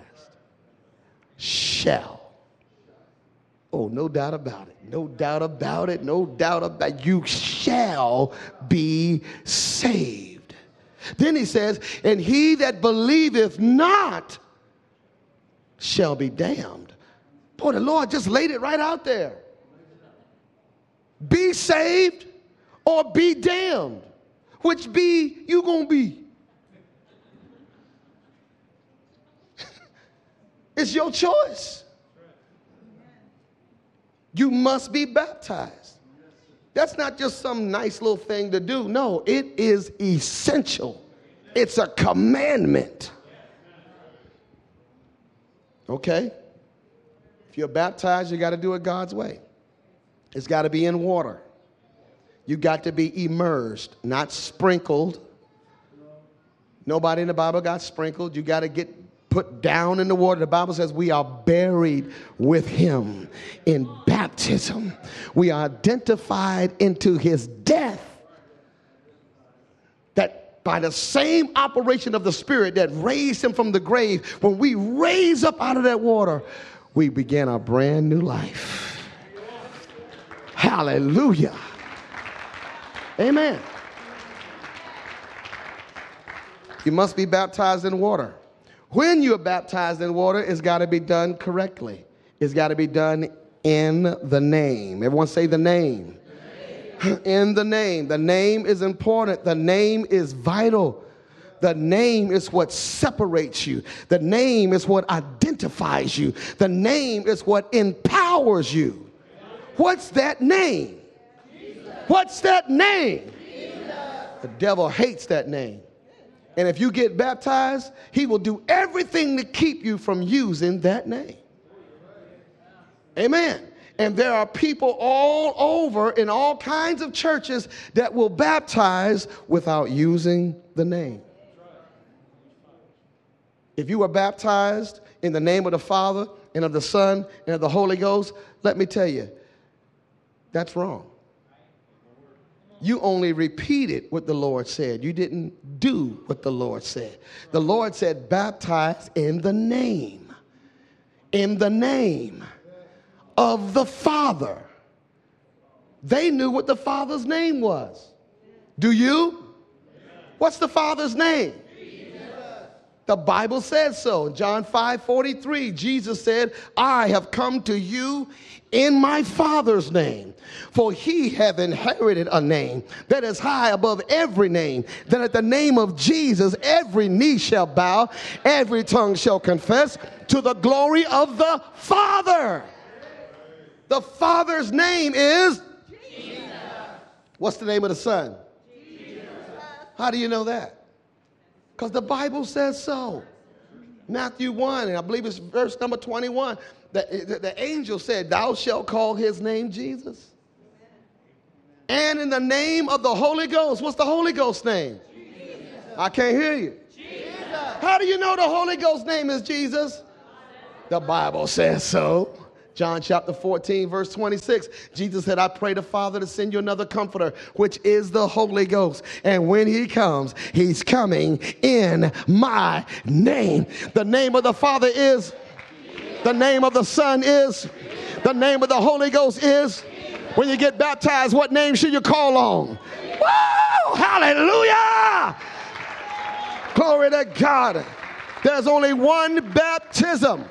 shall. Oh, no doubt about it. No doubt about it. No doubt about it. You shall be saved. Then he says, and he that believeth not shall be damned. Boy, the Lord just laid it right out there. Be saved or be damned. Which be you gonna be? It's your choice. You must be baptized. That's not just some nice little thing to do. No, it is essential. It's a commandment. Okay? If you're baptized, you got to do it God's way. It's got to be in water. You got to be immersed, not sprinkled. Nobody in the Bible got sprinkled. You got to get put down in the water. The Bible says we are buried with him in baptism. We are identified into his death. That by the same operation of the Spirit that raised him from the grave, when we raise up out of that water, we begin a brand new life. Hallelujah. Amen. You must be baptized in water. When you're baptized in water, it's got to be done correctly. It's got to be done in the name. Everyone say the name. In the name. The name is important. The name is vital. The name is what separates you. The name is what identifies you. The name is what empowers you. What's that name? What's that name? The devil hates that name. And if you get baptized, he will do everything to keep you from using that name. Amen. And there are people all over in all kinds of churches that will baptize without using the name. If you are baptized in the name of the Father and of the Son and of the Holy Ghost, let me tell you, that's wrong. You only repeated what the Lord said. You didn't do what the Lord said. The Lord said, baptize in the name of the Father. They knew what the Father's name was. Do you? What's the Father's name? The Bible says so. In John 5:43, Jesus said, I have come to you in my Father's name, for he hath inherited a name that is high above every name, that at the name of Jesus every knee shall bow, every tongue shall confess to the glory of the Father. The Father's name is Jesus. What's the name of the Son? Jesus. How do you know that? Because the Bible says so. Matthew 1, and I believe it's verse number 21. The angel said, thou shalt call his name Jesus. And in the name of the Holy Ghost. What's the Holy Ghost's name? Jesus. I can't hear you. Jesus. How do you know the Holy Ghost's name is Jesus? The Bible says so. John chapter 14, verse 26, Jesus said, I pray the Father to send you another comforter, which is the Holy Ghost. And when he comes, he's coming in my name. The name of the Father is, the name of the Son is, the name of the Holy Ghost is. When you get baptized, what name should you call on? Woo! Hallelujah! Glory to God. There's only one baptism.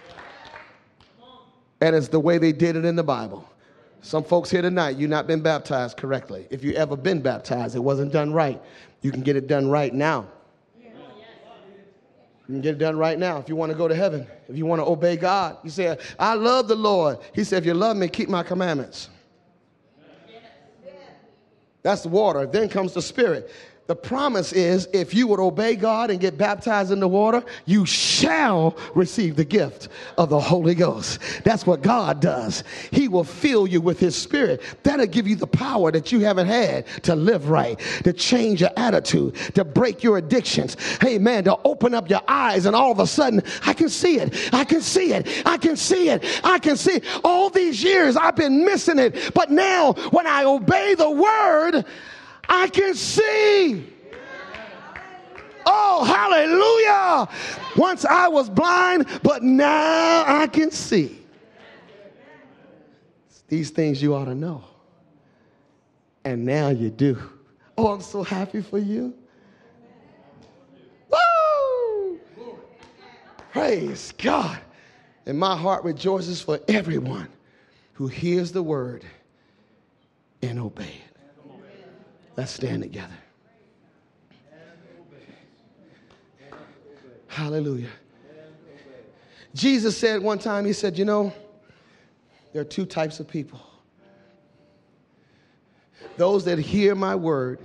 And it's the way they did it in the Bible. Some folks here tonight, you've not been baptized correctly. If you ever been baptized, it wasn't done right. You can get it done right now. You can get it done right now if you want to go to heaven. If you want to obey God. You say, I love the Lord. He said, if you love me, keep my commandments. That's water. Then comes the Spirit. The promise is if you would obey God and get baptized in the water, you shall receive the gift of the Holy Ghost. That's what God does. He will fill you with his Spirit. That'll give you the power that you haven't had to live right, to change your attitude, to break your addictions. Hey, man, to open up your eyes and all of a sudden, I can see it. I can see it. I can see it. I can see it. All these years I've been missing it. But now when I obey the word, I can see. Oh, hallelujah. Once I was blind, but now I can see. These things you ought to know. And now you do. Oh, I'm so happy for you. Woo! Praise God. And my heart rejoices for everyone who hears the word and obey it. Let's stand together. Hallelujah. Jesus said one time, he said, you know, there are two types of people. Those that hear my word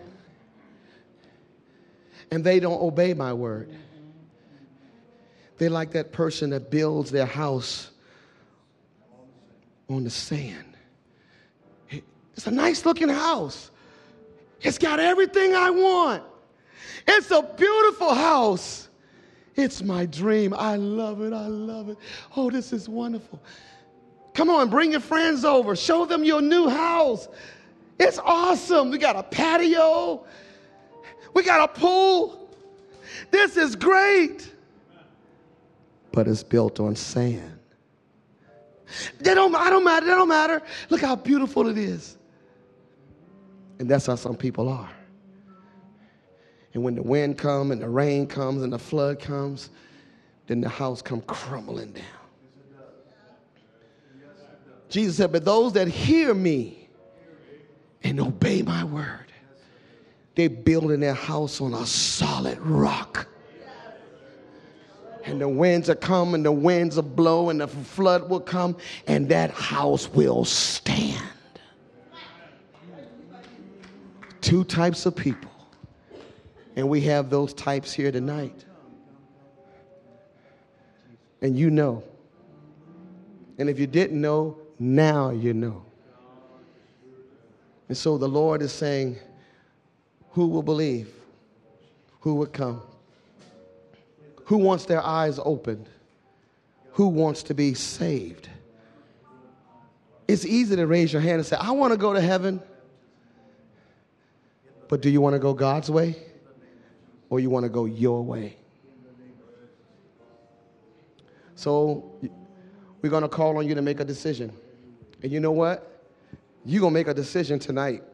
and they don't obey my word. They're like that person that builds their house on the sand. It's a nice looking house. It's got everything I want. It's a beautiful house. It's my dream. I love it. I love it. Oh, this is wonderful. Come on, bring your friends over. Show them your new house. It's awesome. We got a patio. We got a pool. This is great. But it's built on sand. That don't matter. Look how beautiful it is. And that's how some people are. And when the wind comes and the rain comes and the flood comes, then the house comes crumbling down. Jesus said, but those that hear me and obey my word, they're building their house on a solid rock. And the winds will come and the winds will blow and the flood will come and that house will stand. Two types of people. And we have those types here tonight. And you know. And if you didn't know, now you know. And so the Lord is saying, who will believe? Who will come? Who wants their eyes opened? Who wants to be saved? It's easy to raise your hand and say, I want to go to heaven. But do you want to go God's way? Or you want to go your way? So we're going to call on you to make a decision. And you know what? You're going to make a decision tonight.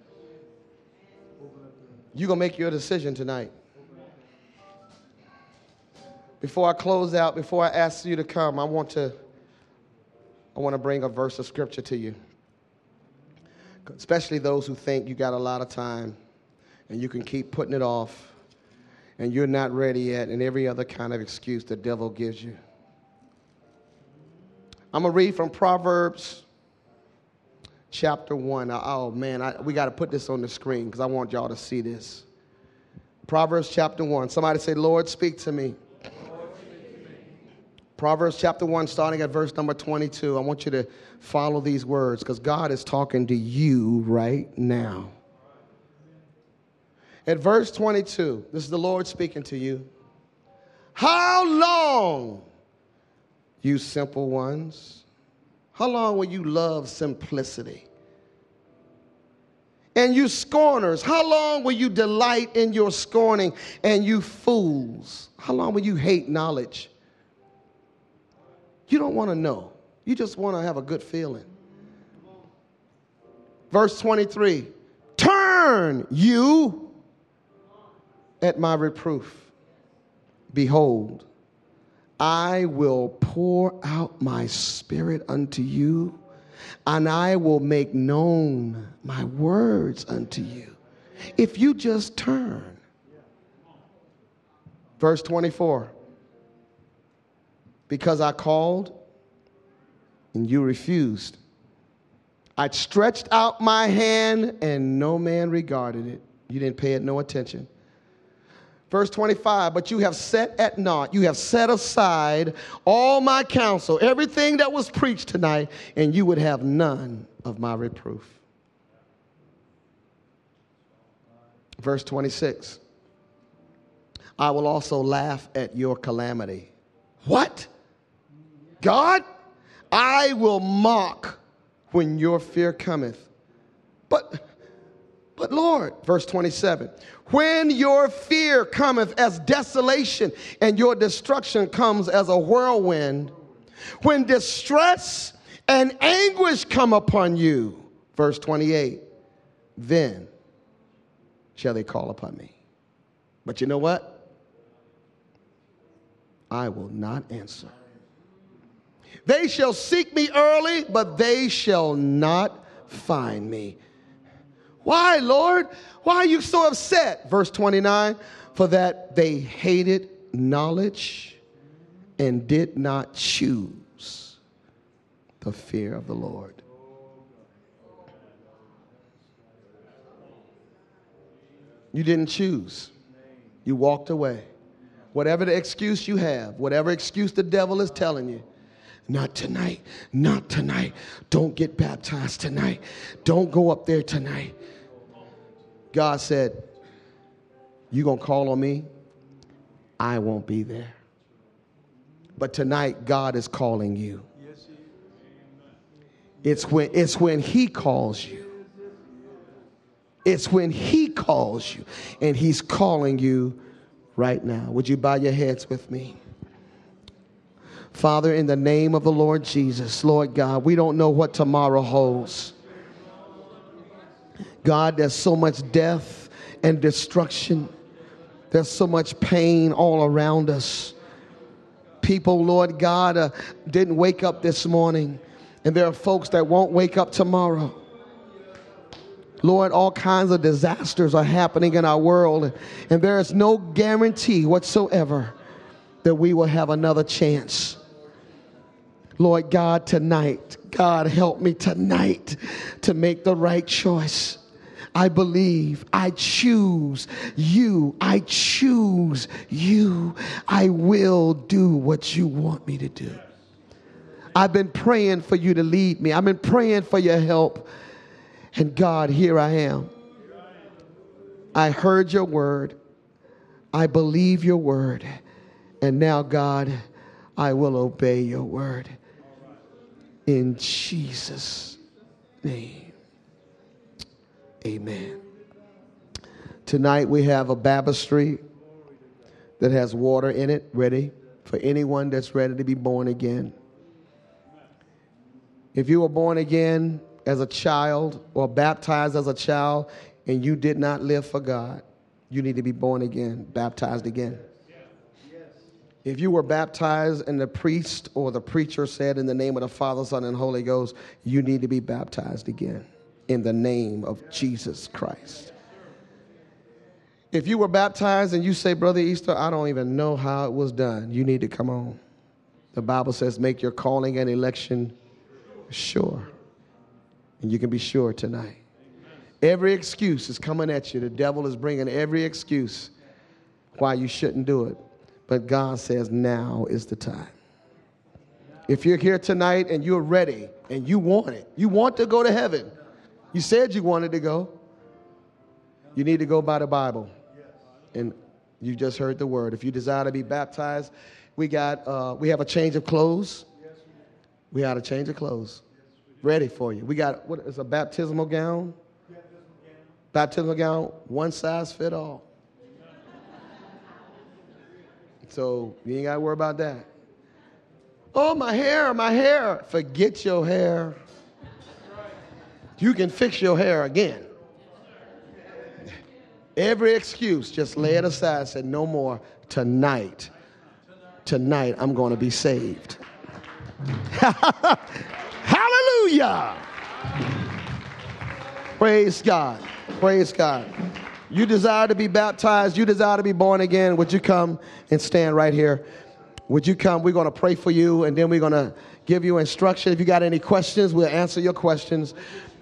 You're going to make your decision tonight. Before I close out, before I ask you to come, I want to bring a verse of scripture to you. Especially those who think you got a lot of time and you can keep putting it off and you're not ready yet and every other kind of excuse the devil gives you. I'm going to read from Proverbs chapter 1. Oh, man, we got to put this on the screen because I want y'all to see this. Proverbs chapter 1. Somebody say, Lord, speak to me. Proverbs chapter 1, starting at verse number 22. I want you to follow these words because God is talking to you right now. At verse 22, this is the Lord speaking to you. How long, you simple ones? How long will you love simplicity? And you scorners, how long will you delight in your scorning? And you fools, how long will you hate knowledge? You don't want to know. You just want to have a good feeling. Verse 23, turn you at my reproof. Behold, I will pour out my spirit unto you, and I will make known my words unto you. If you just turn. Verse 24, because I called and you refused, I stretched out my hand, and no man regarded it. You didn't pay it no attention. Verse 25, but you have set at naught, you have set aside all my counsel, everything that was preached tonight, and you would have none of my reproof. Verse 26, I will also laugh at your calamity. What? God, I will mock when your fear cometh. But Lord, verse 27, when your fear cometh as desolation and your destruction comes as a whirlwind, when distress and anguish come upon you, verse 28, then shall they call upon me. But you know what? I will not answer. They shall seek me early, but they shall not find me. Why, Lord? Why are you so upset? Verse 29, for that they hated knowledge and did not choose the fear of the Lord. You didn't choose. You walked away. Whatever the excuse you have, whatever excuse the devil is telling you, not tonight, not tonight. Don't get baptized tonight. Don't go up there tonight. God said, you going to call on me? I won't be there. But tonight, God is calling you. It's when he calls you. It's when he calls you. And he's calling you right now. Would you bow your heads with me? Father, in the name of the Lord Jesus, Lord God, we don't know what tomorrow holds. God, there's so much death and destruction. There's so much pain all around us. People, Lord God, didn't wake up this morning. And there are folks that won't wake up tomorrow. Lord, all kinds of disasters are happening in our world. And there is no guarantee whatsoever that we will have another chance. Lord God, tonight, God, help me tonight to make the right choice. I believe. I choose you. I choose you. I will do what you want me to do. I've been praying for you to lead me. I've been praying for your help. And God, here I am. I heard your word. I believe your word. And now, God, I will obey your word. In Jesus' name. Amen. Tonight we have a baptistry that has water in it, ready for anyone that's ready to be born again. If you were born again as a child or baptized as a child and you did not live for God, you need to be born again, baptized again. If you were baptized and the priest or the preacher said in the name of the Father, Son, and Holy Ghost, you need to be baptized again in the name of Jesus Christ. If you were baptized and you say, Brother Easter, I don't even know how it was done, you need to come on. The Bible says make your calling and election sure. And you can be sure tonight. Every excuse is coming at you. The devil is bringing every excuse why you shouldn't do it. But God says now is the time. If you're here tonight and you're ready and you want it, you want to go to heaven. You said you wanted to go. You need to go by the Bible. And you just heard the word. If you desire to be baptized, we have a change of clothes. We got a change of clothes ready for you. We got, what is a baptismal gown? Baptismal gown, one size fit all. So you ain't got to worry about that. Oh, my hair. Forget your hair. You can fix your hair again. Every excuse, just lay it aside. Said, no more. Tonight, I'm going to be saved. Hallelujah. Praise God. Praise God. You desire to be baptized. You desire to be born again. Would you come and stand right here? Would you come? We're going to pray for you, and then we're going to give you instruction. If you got any questions, we'll answer your questions.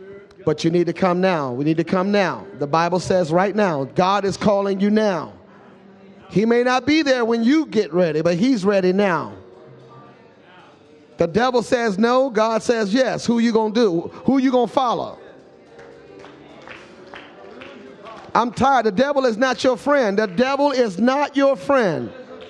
But you need to come now. We need to come now. The Bible says right now, God is calling you now. He may not be there when you get ready, but he's ready now. The devil says no, God says yes. Who you going to do? Who you going to follow? I'm tired. The devil is not your friend. The devil is not your friend.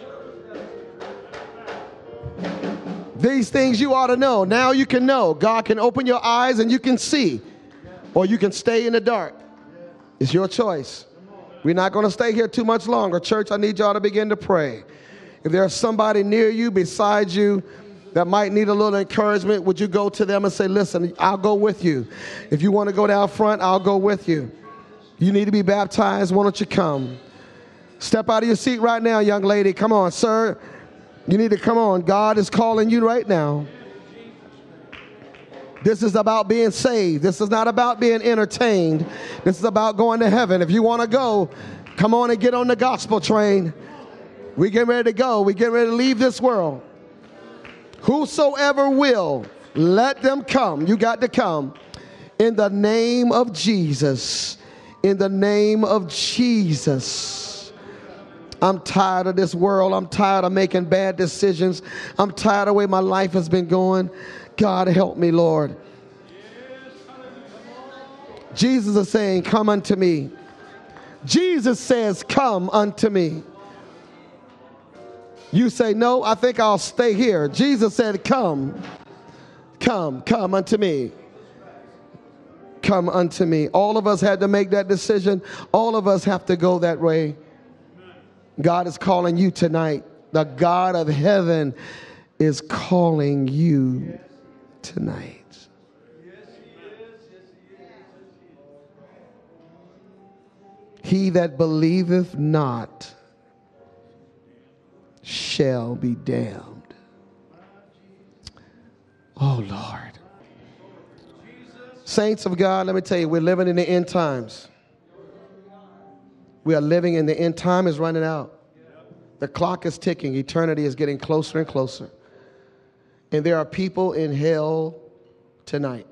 These things you ought to know. Now you can know. God can open your eyes and you can see. Or you can stay in the dark. It's your choice. We're not going to stay here too much longer. Church, I need y'all to begin to pray. If there's somebody near you, beside you, that might need a little encouragement, would you go to them and say, listen, I'll go with you. If you want to go down front, I'll go with you. You need to be baptized, why don't you come? Step out of your seat right now, young lady. Come on, sir. You need to come on. God is calling you right now. This is about being saved. This is not about being entertained. This is about going to heaven. If you want to go, come on and get on the gospel train. We get ready to go. We get ready to leave this world. Whosoever will, let them come. You got to come. In the name of Jesus. In the name of Jesus. I'm tired of this world. I'm tired of making bad decisions. I'm tired of the way my life has been going. God, help me, Lord. Jesus is saying, come unto me. Jesus says, come unto me. You say, no, I think I'll stay here. Jesus said, come unto me. Come unto me. All of us had to make that decision. All of us have to go that way. God is calling you tonight. The God of heaven is calling you tonight. He that believeth not shall be damned. Oh, Lord. Saints of God, let me tell you, we're living in the end times. We are living in the end time is running out. The clock is ticking. Eternity is getting closer and closer. And there are people in hell tonight.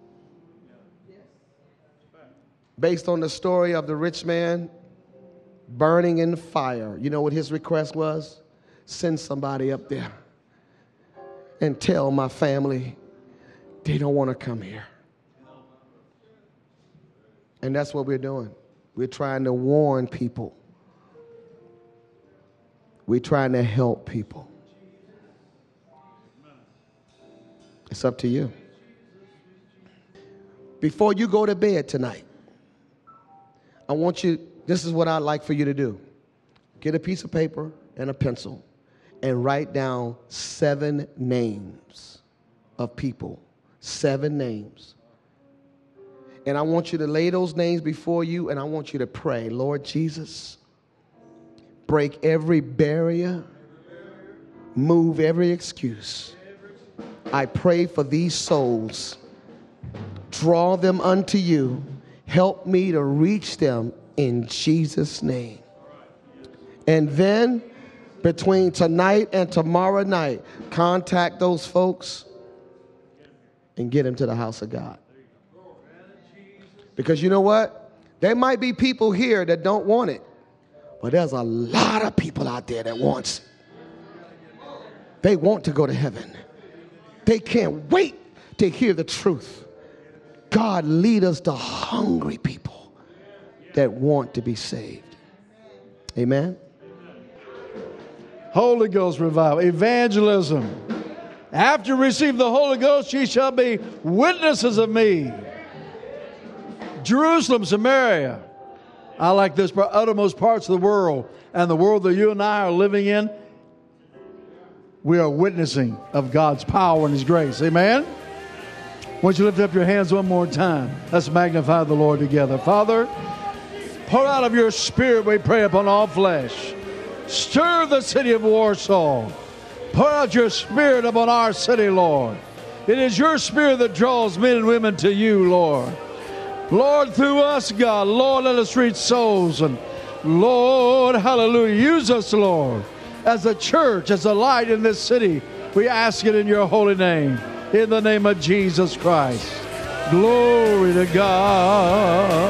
Based on the story of the rich man burning in fire, you know what his request was? Send somebody up there and tell my family they don't want to come here. And that's what we're doing. We're trying to warn people. We're trying to help people. It's up to you. Before you go to bed tonight, I want you, this is what I'd like for you to do. Get a piece of paper and a pencil and write down 7 names of people. 7 names. And I want you to lay those names before you, and I want you to pray, Lord Jesus, break every barrier, move every excuse. I pray for these souls. Draw them unto you. Help me to reach them in Jesus' name. And then, between tonight and tomorrow night, contact those folks and get them to the house of God. Because you know what? There might be people here that don't want it, but there's a lot of people out there that wants it. They want to go to heaven. They can't wait to hear the truth. God, lead us to hungry people that want to be saved. Amen. Holy Ghost revival, evangelism. After you receive the Holy Ghost, ye shall be witnesses of me. Jerusalem, Samaria. I like this, uttermost parts of the world, and the world that you and I are living in, we are witnessing of God's power and His grace. Amen? Won't you lift up your hands one more time? Let's magnify the Lord together. Father, pour out of your Spirit, we pray, upon all flesh. Stir the city of Warsaw. Pour out your Spirit upon our city, Lord. It is your Spirit that draws men and women to you, Lord. Lord, through us, God, Lord, let us reach souls. And Lord, hallelujah, use us, Lord, as a church, as a light in this city. We ask it in your holy name, in the name of Jesus Christ. Glory to God.